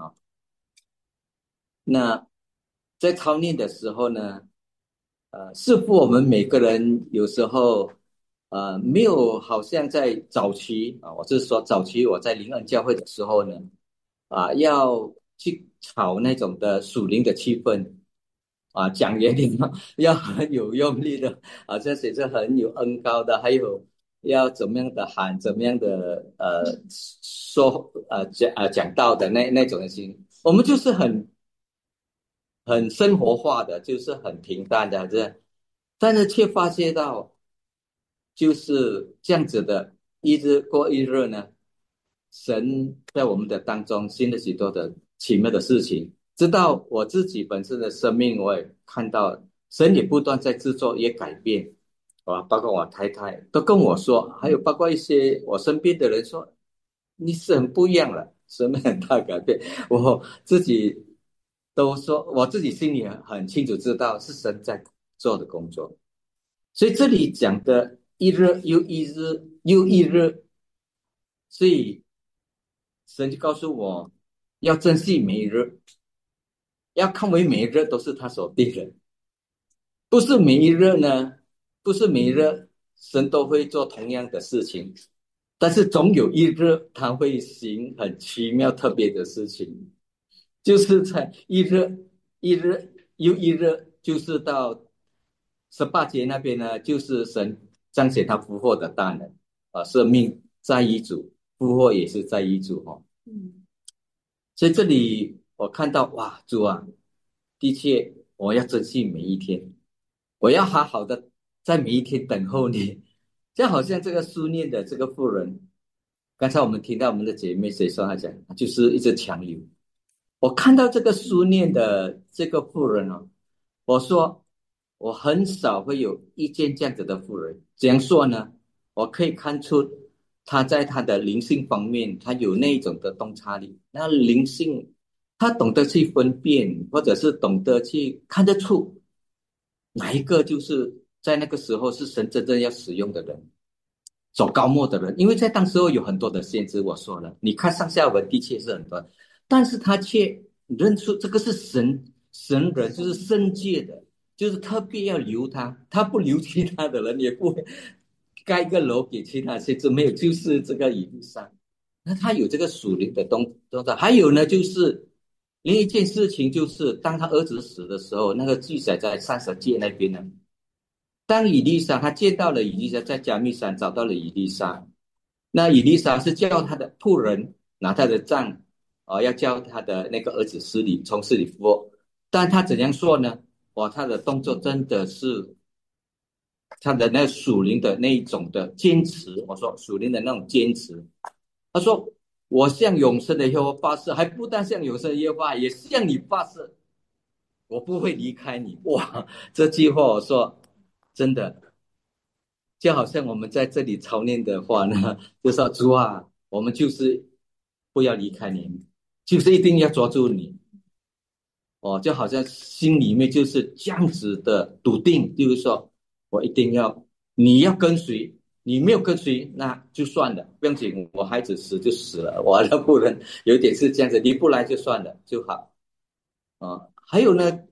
那在操练的时候呢，似乎我们每个人有时候没有好像在早期我是说早期我在灵恩教会的时候呢要去炒那种的属灵的气氛讲原理要很有用力的这些是很有恩高的，还有要怎么样的喊，怎么样的说讲道的那种的心，我们就是很生活化的，就是很平淡的这样，但是却发现到就是这样子的，一日过一日呢，神在我们的当中行了许多的奇妙的事情。直到我自己本身的生命，我也看到神也不断在制作，也改变，包括我太太都跟我说，还有包括一些我身边的人说，你是很不一样了，神很大改变。我自己都说，我自己心里很清楚知道是神在做的工作。所以这里讲的一日又一日又一日，所以神就告诉我要珍惜每一日，要看为每一日都是他所定的，不是每一日呢，不是每一日神都会做同样的事情，但是总有一日他会行很奇妙特别的事情，就是在一日又一日，就是到18节那边呢，就是神彰显他复活的大能生命在于主，复活也是在于主所以这里我看到哇，主的确我要珍惜每一天，我要好好的在每一天等候你。就好像这个书念的这个妇人，刚才我们听到我们的姐妹谁说她讲，就是一直强留。我看到这个书念的这个妇人我说我很少会有一见这样子的妇人。怎样说呢？我可以看出她在她的灵性方面，她有那一种的洞察力。那灵性，她懂得去分辨，或者是懂得去看得出哪一个就是在那个时候是神真正要使用的人，走高莫的人。因为在当时候有很多的先知，我说了，你看上下文的确是很多，但是他却认出这个是神人，就是圣界的，就是特别要留他不留其他的人，也不会盖一个楼给其他先知，没有，就是这个以利沙。那他有这个属灵的动作。还有呢，就是另一件事情，就是当他儿子死的时候，那个记载在30节那边呢。当以利沙他见到了以利沙，在加密山找到了以利沙，那以利沙是叫他的仆人拿他的杖要叫他的那个儿子从死里复活。但他怎样说呢？他的动作真的是他的那属灵的那一种的坚持。我说属灵的那种坚持，他说我向永生的耶和华发誓，还不但向永生的耶和华，也向你发誓，我不会离开你。哇，这句话我说真的，就好像我们在这里操练的话呢，就说主我们就是不要离开你，就是一定要抓住你。就好像心里面就是这样子的笃定，就是说我一定要，你要跟随，你没有跟随那就算了，不用紧，我孩子死就死了，我的不能有点是这样子，你不来就算了就好还有呢，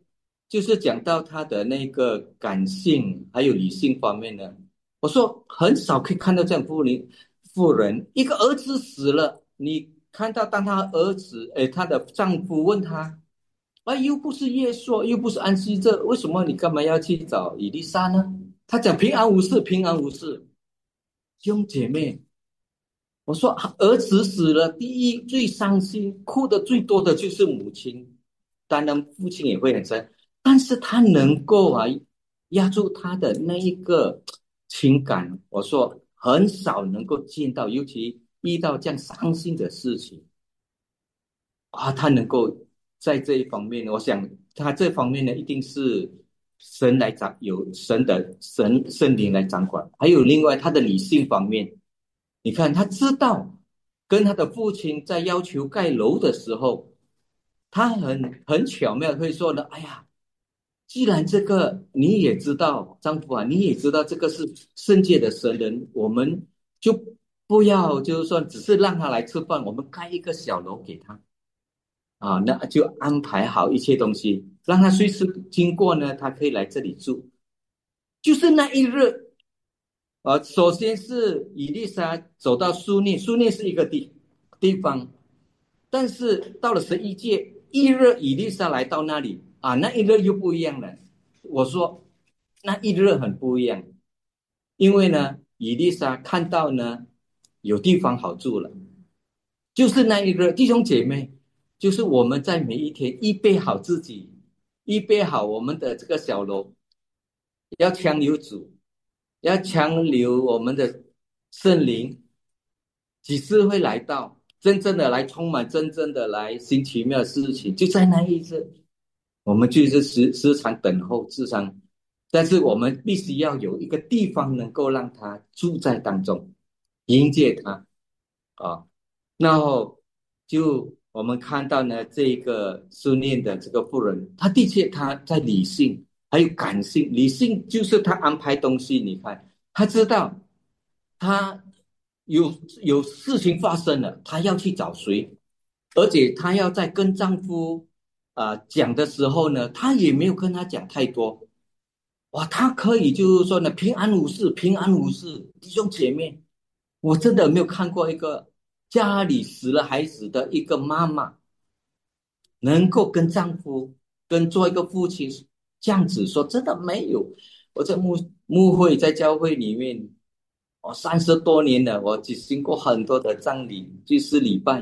就是讲到他的那个感性还有理性方面呢，我说很少可以看到这样妇人，一个儿子死了，你看到当他儿子，她的丈夫问他，又不是月朔，又不是安息日，为什么你干嘛要去找以利沙呢？他讲平安无事，平安无事。弟兄姐妹，我说儿子死了，第一最伤心、哭的最多的就是母亲，当然父亲也会很伤，但是他能够压住他的那一个情感，我说很少能够见到，尤其遇到这样伤心的事情他能够在这一方面，我想他这方面呢，一定是神来有神的圣灵来掌管，还有另外他的理性方面。你看，他知道跟他的父亲在要求盖楼的时候，他很巧妙会说呢，哎呀，既然这个你也知道，丈夫你也知道这个是圣界的神人，我们就不要就是说只是让他来吃饭，我们盖一个小楼给他那就安排好一切东西，让他随时经过呢，他可以来这里住。就是那一日首先是以利沙走到苏念，苏念是一个地方，但是到了11届一日，以利沙来到那里那一日又不一样了。我说那一日很不一样，因为呢，以利沙看到呢有地方好住了，就是那一日，弟兄姐妹，就是我们在每一天预备好自己，预备好我们的这个小楼，要强留主，要强留我们的圣灵，几时会来到真正的来充满，真正的来行奇妙的事情，就在那一日，我们就是时常等候时常，但是我们必须要有一个地方能够让他住在当中，迎接他然后就我们看到呢，这个苏念的这个妇人，她的确她在理性还有感性，理性就是她安排东西，你看她知道她有事情发生了，她要去找谁，而且她要在跟丈夫讲的时候呢，她也没有跟他讲太多，她可以就是说呢，平安无事，平安无事，弟兄姐妹，我真的没有看过一个家里死了孩子的一个妈妈，能够跟丈夫跟做一个父亲这样子说，真的没有。我在牧会在教会里面，我30多年了，我只经过很多的葬礼，祭祀礼拜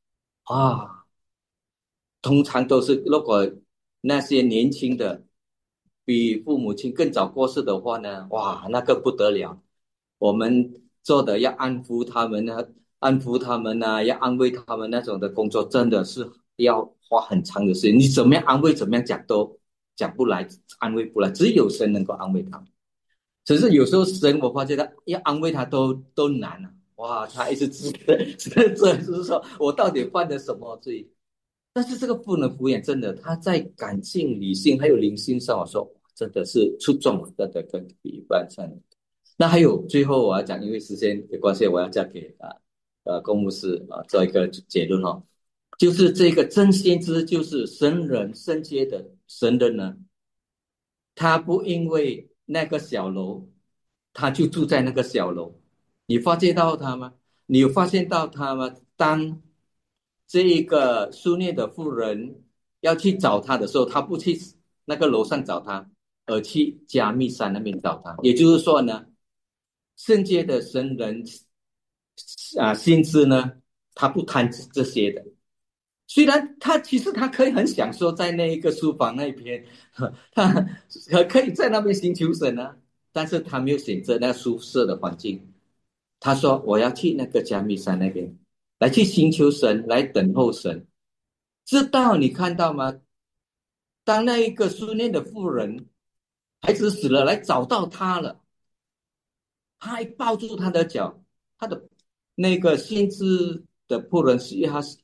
通常都是如果那些年轻的比父母亲更早过世的话呢，那个不得了。我们做的要安抚他们呢，要安慰他们那种的工作，真的是要花很长的时间。你怎么样安慰，怎么样讲都讲不来，安慰不来，只有神能够安慰他们。只是有时候神，我发现他要安慰他都难他一直就是说我到底犯了什么罪？但是这个不能敷衍，真的，他在感性、理性还有灵性上，我说真的是出众了，真的跟比一般上。那还有最后我要讲，因为时间的关系，我要再给公牧师做一个结论就是这个真先知就是神人圣洁的神人呢，他不因为那个小楼，他就住在那个小楼。你发现到他吗？你有发现到他吗？当这一个苏念的妇人要去找他的时候，他不去那个楼上找他，而去加密山那边找他。也就是说呢，圣洁的神人先知呢，他不贪这些的。虽然其实他可以很享受在那一个书房那边，他可以在那边寻求神但是他没有选择那个舒适的环境。他说我要去那个加密山那边来去寻求神，来等候神。直到你看到吗？当那一个苏念的妇人孩子死了来找到他了，他还抱住他的脚，他的那个先知的仆人是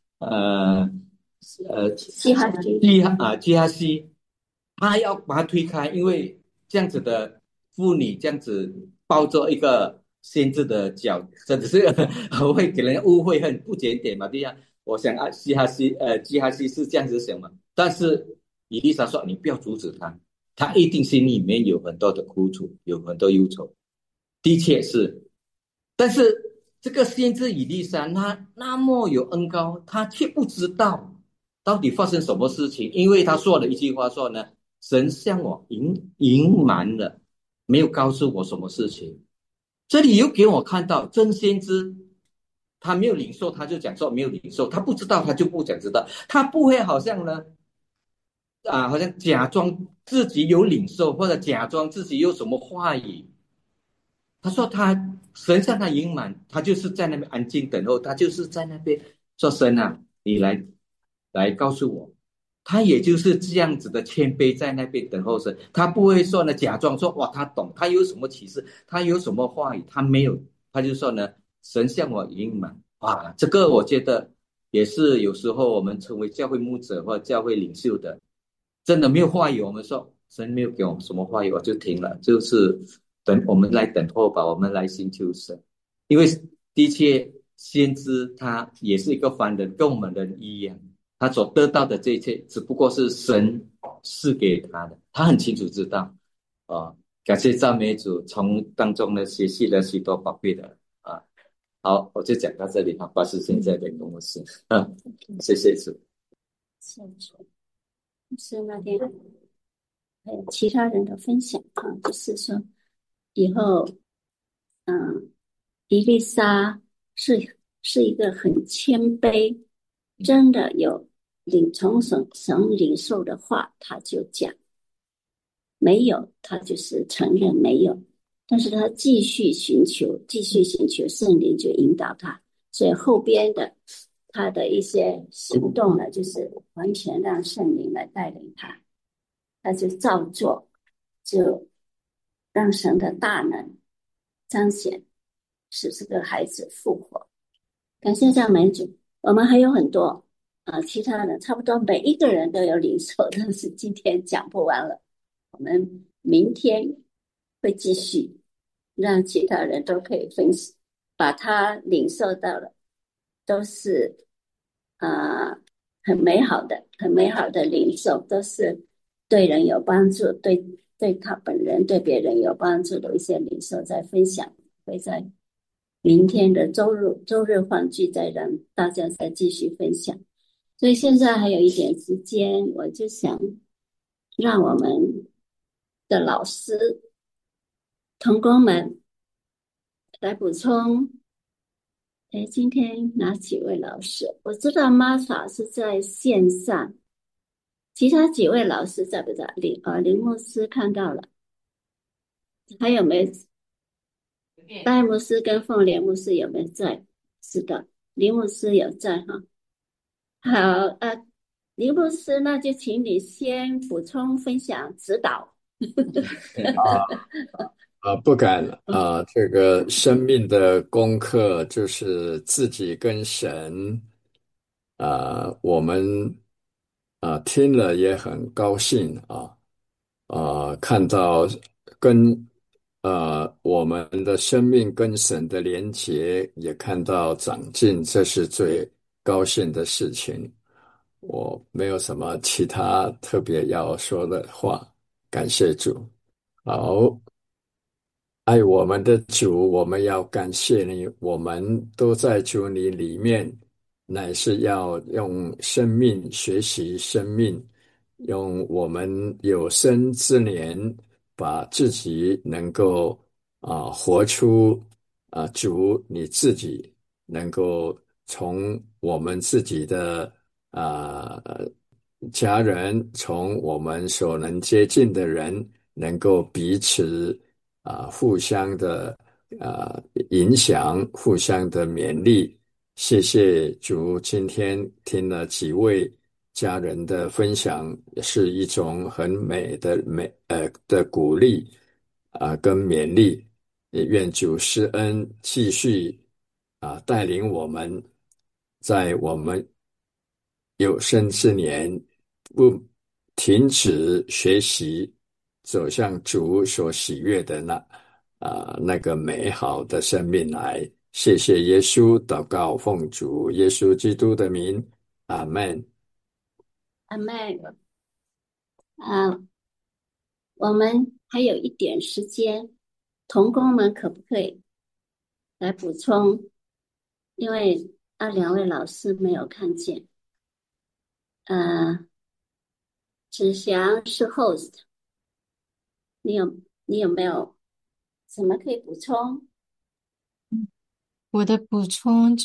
基哈西，他要把他推开，因为这样子的妇女这样子抱着一个先知的脚，真的是会给人误会，很不检点嘛。对呀，我想基哈西是这样子想嘛，但是以利沙说：“你不要阻止他，他一定心里面有很多的苦楚，有很多忧愁。”的确是，但是这个先知以利沙他那么有恩高，他却不知道到底发生什么事情，因为他说了一句话说呢：“神向我隐瞒了，没有告诉我什么事情。”这里又给我看到真先知，他没有领受，他就讲说没有领受；他不知道，他就不讲知道。他不会好像呢好像假装自己有领受，或者假装自己有什么话语。他说神向他隐瞒，他就是在那边安静等候，他就是在那边说：“神啊，你来告诉我。”他也就是这样子的谦卑，在那边等候神。他不会说呢，假装说哇，他懂，他有什么启示，他有什么话语，他没有，他就说呢，神向我隐瞒。哇，这个我觉得也是有时候我们成为教会牧者或教会领袖的，真的没有话语，我们说神没有给我们什么话语，我就停了，就是我们来等候吧，我们来寻求神。因为的确先知他也是一个凡人，跟我们人一样，他所得到的这一切只不过是神赐给他的，他很清楚知道感谢赞美主，从当中呢学习了许多宝贵的好，我就讲到这里，把时间再给公牧师。谢谢主。 谢主。是那天还有其他人的分享就是说以后以利沙是一个很谦卑，真的有从神领受的话，他就讲；没有，他就是承认没有。但是他继续寻求，圣灵就引导他。所以后边的他的一些行动呢，就是完全让圣灵来带领他，他就照做，就让神的大能彰显，使这个孩子复活。感谢赞美主。我们还有很多其他的，差不多每一个人都有领受，但是今天讲不完了，我们明天会继续，让其他人都可以分享，把他领受到了，都是很美好的领受，都是对人有帮助，对他本人对别人有帮助的一些领受，在分享，会在明天的周日欢聚再让大家再继续分享。所以现在还有一点时间，我就想让我们的老师同工们来补充。今天哪几位老师？我知道玛法是在线上，其他几位老师在不在？林牧师看到了，还有没有？戴牧师跟凤莲牧师有没有在？是的，林牧师有在哈。好，林牧师，那就请你先补充分享指导。 不敢这个生命的功课就是自己跟神我们听了也很高兴看到跟我们的生命跟神的连结，也看到长进，这是最高兴的事情。我没有什么其他特别要说的话，感谢主。好，爱我们的主，我们要感谢你。我们都在主你里面，乃是要用生命学习生命，用我们有生之年，把自己能够活出主你自己，能够从我们自己的啊、家人，从我们所能接近的人，能够彼此互相的影响，互相的勉励。谢谢主，今天听了几位家人的分享，是一种很美的的鼓励跟勉励。也愿主施恩继续带领我们，在我们有生之年不停止学习，走向主所喜悦的那个美好的生命来。谢谢耶稣，祷告奉主耶稣基督的名，阿门。 阿妹。 啊，我们还有一点时间，同工们可不可以来补充？因为两位老师没有看见。呃，子祥是 host，你有没有什么可以补充？ 我的补充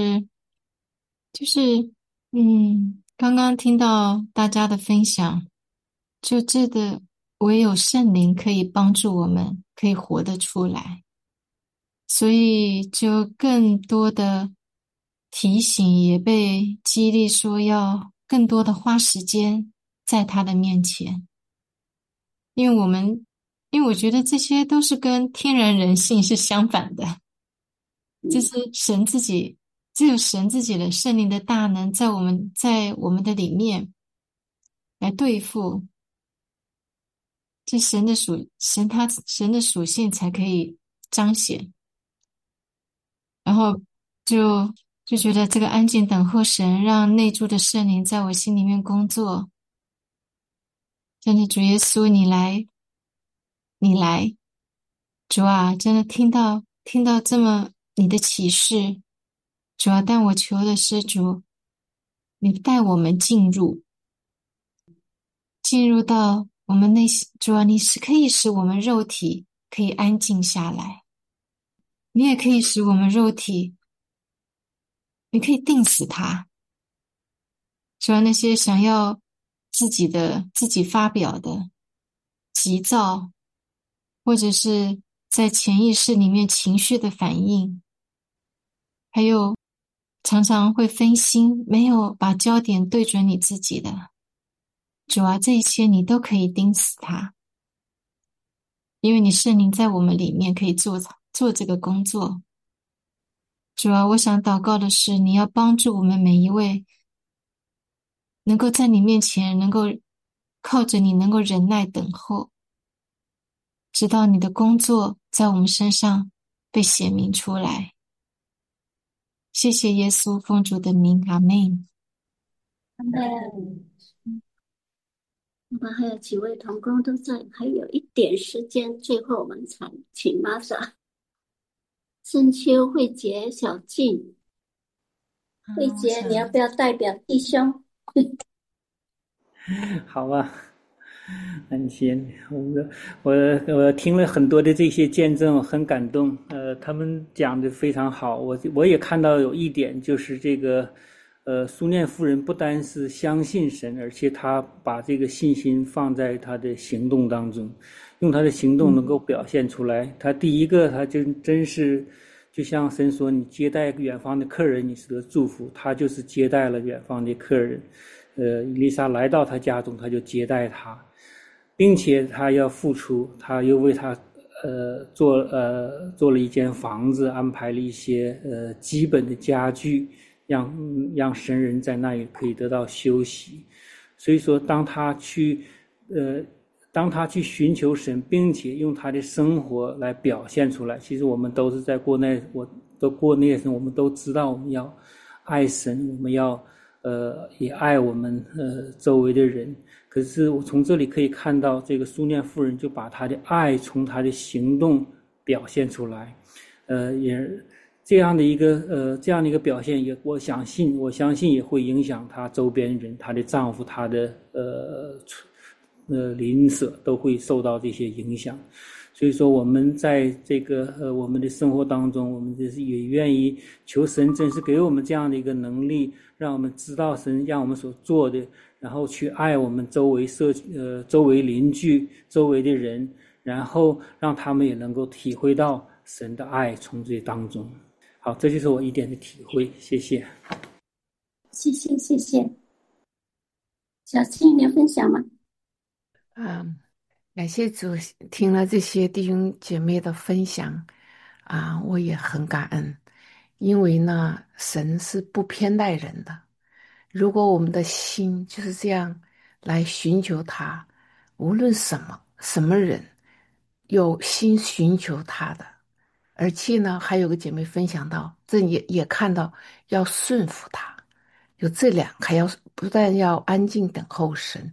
就是，刚刚听到大家的分享，就这的唯有圣灵可以帮助我们，可以活得出来，所以就更多的提醒，也被激励说要更多的花时间在他的面前，因为因为我觉得这些都是跟天然人性是相反的。这是神自己，只有神自己的圣灵的大能在我们的里面来对付这神的属性才可以彰显，然后就觉得这个安静等候神，让内住的圣灵在我心里面工作。真的，主耶稣，你来，主啊，真的听到这么你的启示，主啊，但我求的是主，你带我们进入到我们内心，主啊，你是可以使我们肉体可以安静下来，你也可以使我们肉体，你可以定死它。主啊，那些想要自己发表的急躁，或者是在潜意识里面情绪的反应，还有常常会分心，没有把焦点对准你自己的，主啊，这一切你都可以钉死它。因为你圣灵在我们里面可以做这个工作。主啊，我想祷告的是，你要帮助我们每一位，能够在你面前，能够靠着你，能够忍耐等候，直到你的工作在我们身上被显明出来。谢谢耶稣，奉主的名，阿们。 我们还有几位同工都在，还有一点时间，最后我们才请玛莎、深秋、慧杰、小静。慧我杰，你要想不要代表弟兄？ 好啊，安心。我听了很多的这些见证，我很感动。他们讲的非常好。我也看到有一点，就是这个，苏念夫人不单是相信神，而且她把这个信心放在她的行动当中，用她的行动能够表现出来。她第一个，她真是，就像神说，你接待远方的客人，你是得祝福。她就是接待了远方的客人。伊丽莎来到他家中，他就接待他，并且他要付出，他又为他做了一间房子，安排了一些基本的家具，让神人在那里可以得到休息。所以说，当他去寻求神，并且用他的生活来表现出来，其实我们都是在过那生，我们都知道我们要爱神，我们要也爱我们周围的人。可是我从这里可以看到，这个苏念夫人就把她的爱从她的行动表现出来，也这样的一个表现，我相信也会影响她周边人，她的丈夫，她的邻舍都会受到这些影响。所以说我们在这个我们的生活当中，我们就是也愿意求神真是给我们这样的一个能力，让我们知道神让我们所做的，然后去爱我们周围邻居、周围的人，然后让他们也能够体会到神的爱从这当中。好，这就是我一点的体会，谢谢。 谢谢。小青，你要分享吗？ 感谢主，听了这些弟兄姐妹的分享我也很感恩，因为呢，神是不偏待人的。如果我们的心就是这样来寻求他，无论什么人有心寻求他的，而且呢，还有个姐妹分享到，这也看到要顺服他，有这两，还要不但要安静等候神，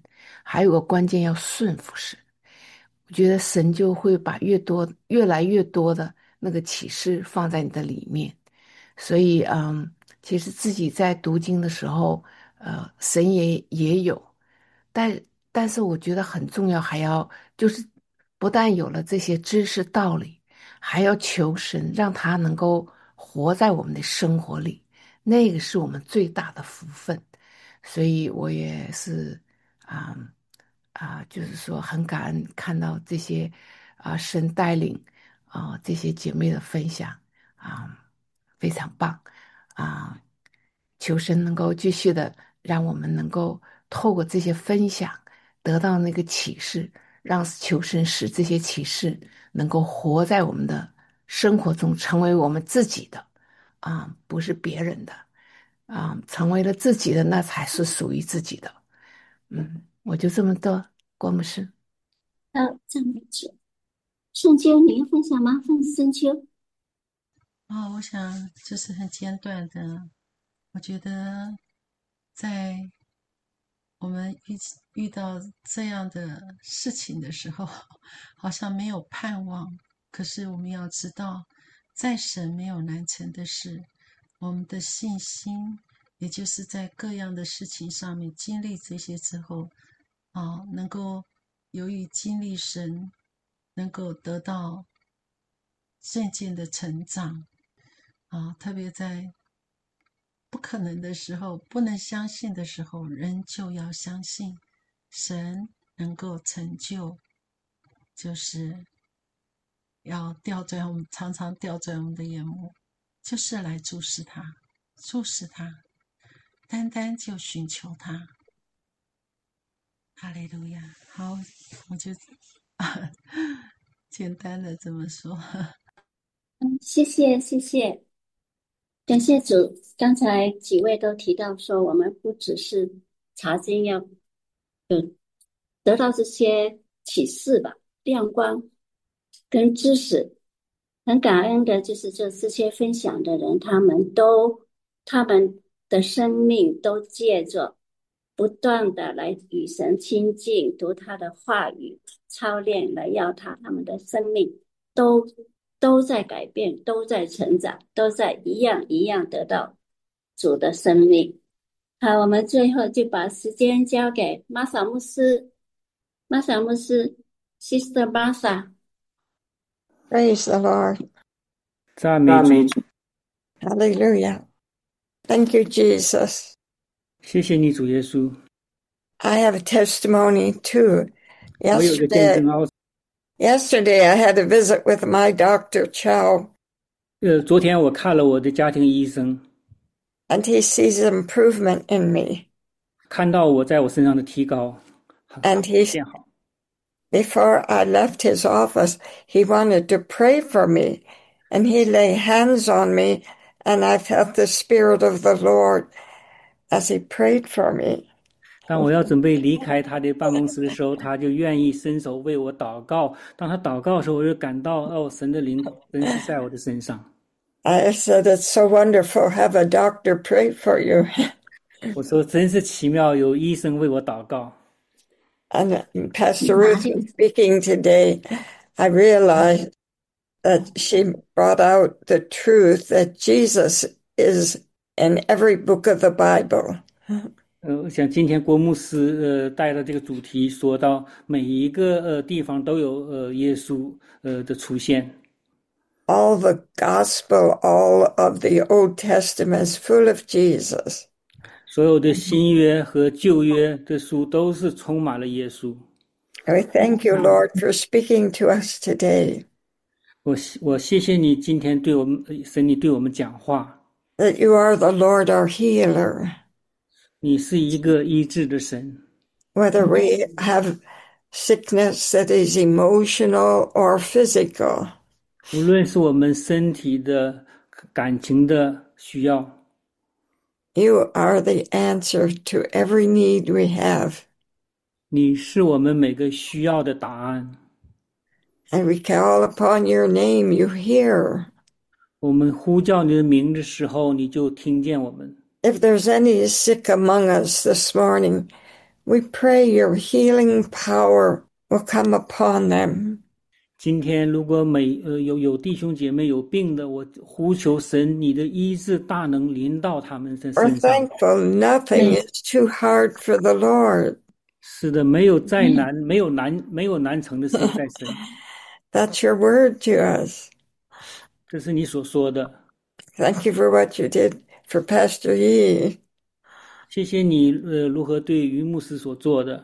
还有个关键要顺服神。我觉得神就会把越来越多的那个启示放在你的里面。所以，其实自己在读经的时候，神也有，但但是我觉得很重要，还要就是不但有了这些知识道理，还要求神让他能够活在我们的生活里，那个是我们最大的福分。所以我也是啊就是说很感恩看到这些神带领这些姐妹的分享非常棒啊！求神能够继续的让我们能够透过这些分享得到那个启示，让求神使这些启示能够活在我们的生活中，成为我们自己的不是别人的成为了自己的，那才是属于自己的。我就这么多，郭牧师。 赞美主。圣秋，你要分享吗？圣秋。 我想就是很简短的，我觉得在我们遇到这样的事情的时候，好像没有盼望。可是我们要知道，在神没有难成的事。我们的信心，也就是在各样的事情上面经历这些之后，能够由于经历神，能够得到渐渐的成长。特别在不可能的时候，不能相信的时候，人就要相信神能够成就，就是要常常调转我们的眼目，就是来注视他，单单就寻求他。哈利路亚！好，我就简单的这么说。 谢谢，感谢主。刚才几位都提到说，我们不只是查经要得到这些启示吧，亮光跟知识。很感恩的就是这些分享的人，他们的生命都借着不断的来与神亲近，读他的话语，操练来要他们的生命都在改变，都在成长，都在一样一样得到主的生命。好，我们最后就把时间交给玛莎牧师，Sister Martha。 Praise the Lord. 赞美主， Hallelujah. Thank you, Jesus. 谢谢你，主耶稣。 I have a testimony too. 我有个见 Yesterday, 证哦。 yesterday I had a visit with my doctor, Chow, 昨天我看了我的家庭医生， and he sees improvement in me. 看到我在我身上的提高， And he, 变好。 before I left his office, he wanted to pray for me, and he lay hands on me, and I felt the Spirit of the Lord as he prayed for me. 当我要准备离开他的办公室的时候，他就愿意伸手为我祷告。当他祷告的时候，我就感到神的灵真是在我的身上。 I said, it's so wonderful, have a doctor pray for you. 我说真是奇妙，有医生为我祷告。 And Pastor Ruth was speaking today, I realized that she brought out the truth that Jesus is in every book of the Bible. 像今天郭牧师带的这个主题，说到每一个地方都有耶稣的出现。 All the gospel, all of the Old Testament is full of Jesus. 所有的新约和旧约的书都是充满了耶稣。 We thank you, Lord, for speaking to us today. 我谢谢你今天对我们神，你对我们讲话。 That you are the Lord, our healer. 你是一个医治的神。 Whether we have sickness that is emotional or physical. 无论是我们身体的、感情的需要， You are the answer to every need we have. 你是我们每个需要的答案。 And we call upon your name, you hear. 我们呼叫你的名的时候，你就听见我们。 If there's any sick among us this morning, we pray your healing power will come upon them. 今天如果有弟兄姐妹有病的，我呼求神，你的医治大能临到他们的 We're 身上。 thankful nothing is too hard for the Lord. 是的，没有再难，没有难成的事在神。 That's your word to us. 这是你所说的。 Thank you for what you did for Pastor Yi. 谢谢你如何对于牧师所做的。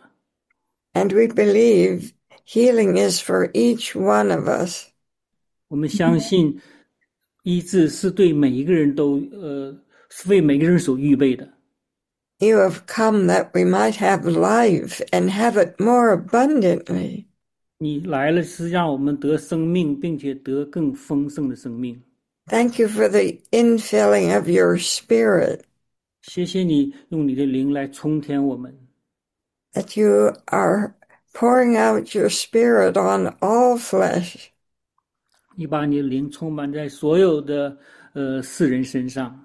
And we believe healing is for each one of us. 我们相信医治是对每一个人都是为每个人所预备的。 You have come that we might have life and have it more abundantly. 你来了是让我们得生命，并且得更丰盛的生命。 Thank you for the infilling of your spirit, 谢谢你用你的灵来充填我们， that you are pouring out your spirit on all flesh. 你把你的灵充满在所有的世人身上。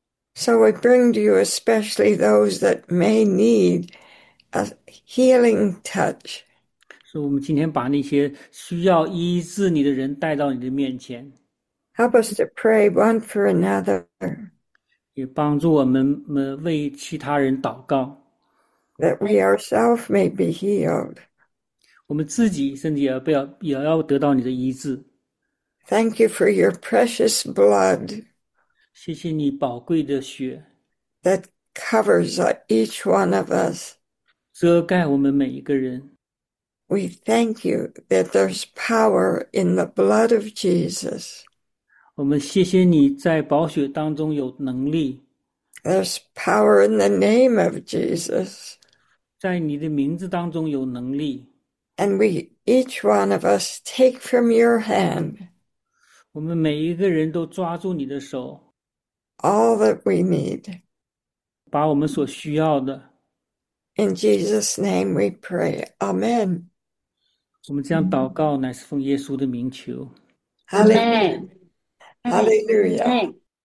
So we bring to you especially those that may need a healing touch. 所以我们今天把那些需要医治你的人带到你的面前， Help us to pray one for another, 也帮助我们为其他人祷告， that we ourselves may be healed. 我们自己甚至也要得到你的医治。 Thank you for your precious blood 谢谢你宝贵的血， that covers each one of us. 遮盖我们每一个人。 We thank you that there's power in the blood of Jesus. 我们谢谢你在宝血当中有能力， There's power in the name of Jesus. 在你的名字当中有能力。 And each one of us, take from your hand 我们每一个人都抓住你的手， all that we need. 把我们所需要的， In Jesus' name we pray. Amen. 我们这样祷告，乃是奉耶稣的名求。 Hallelujah. Hallelujah.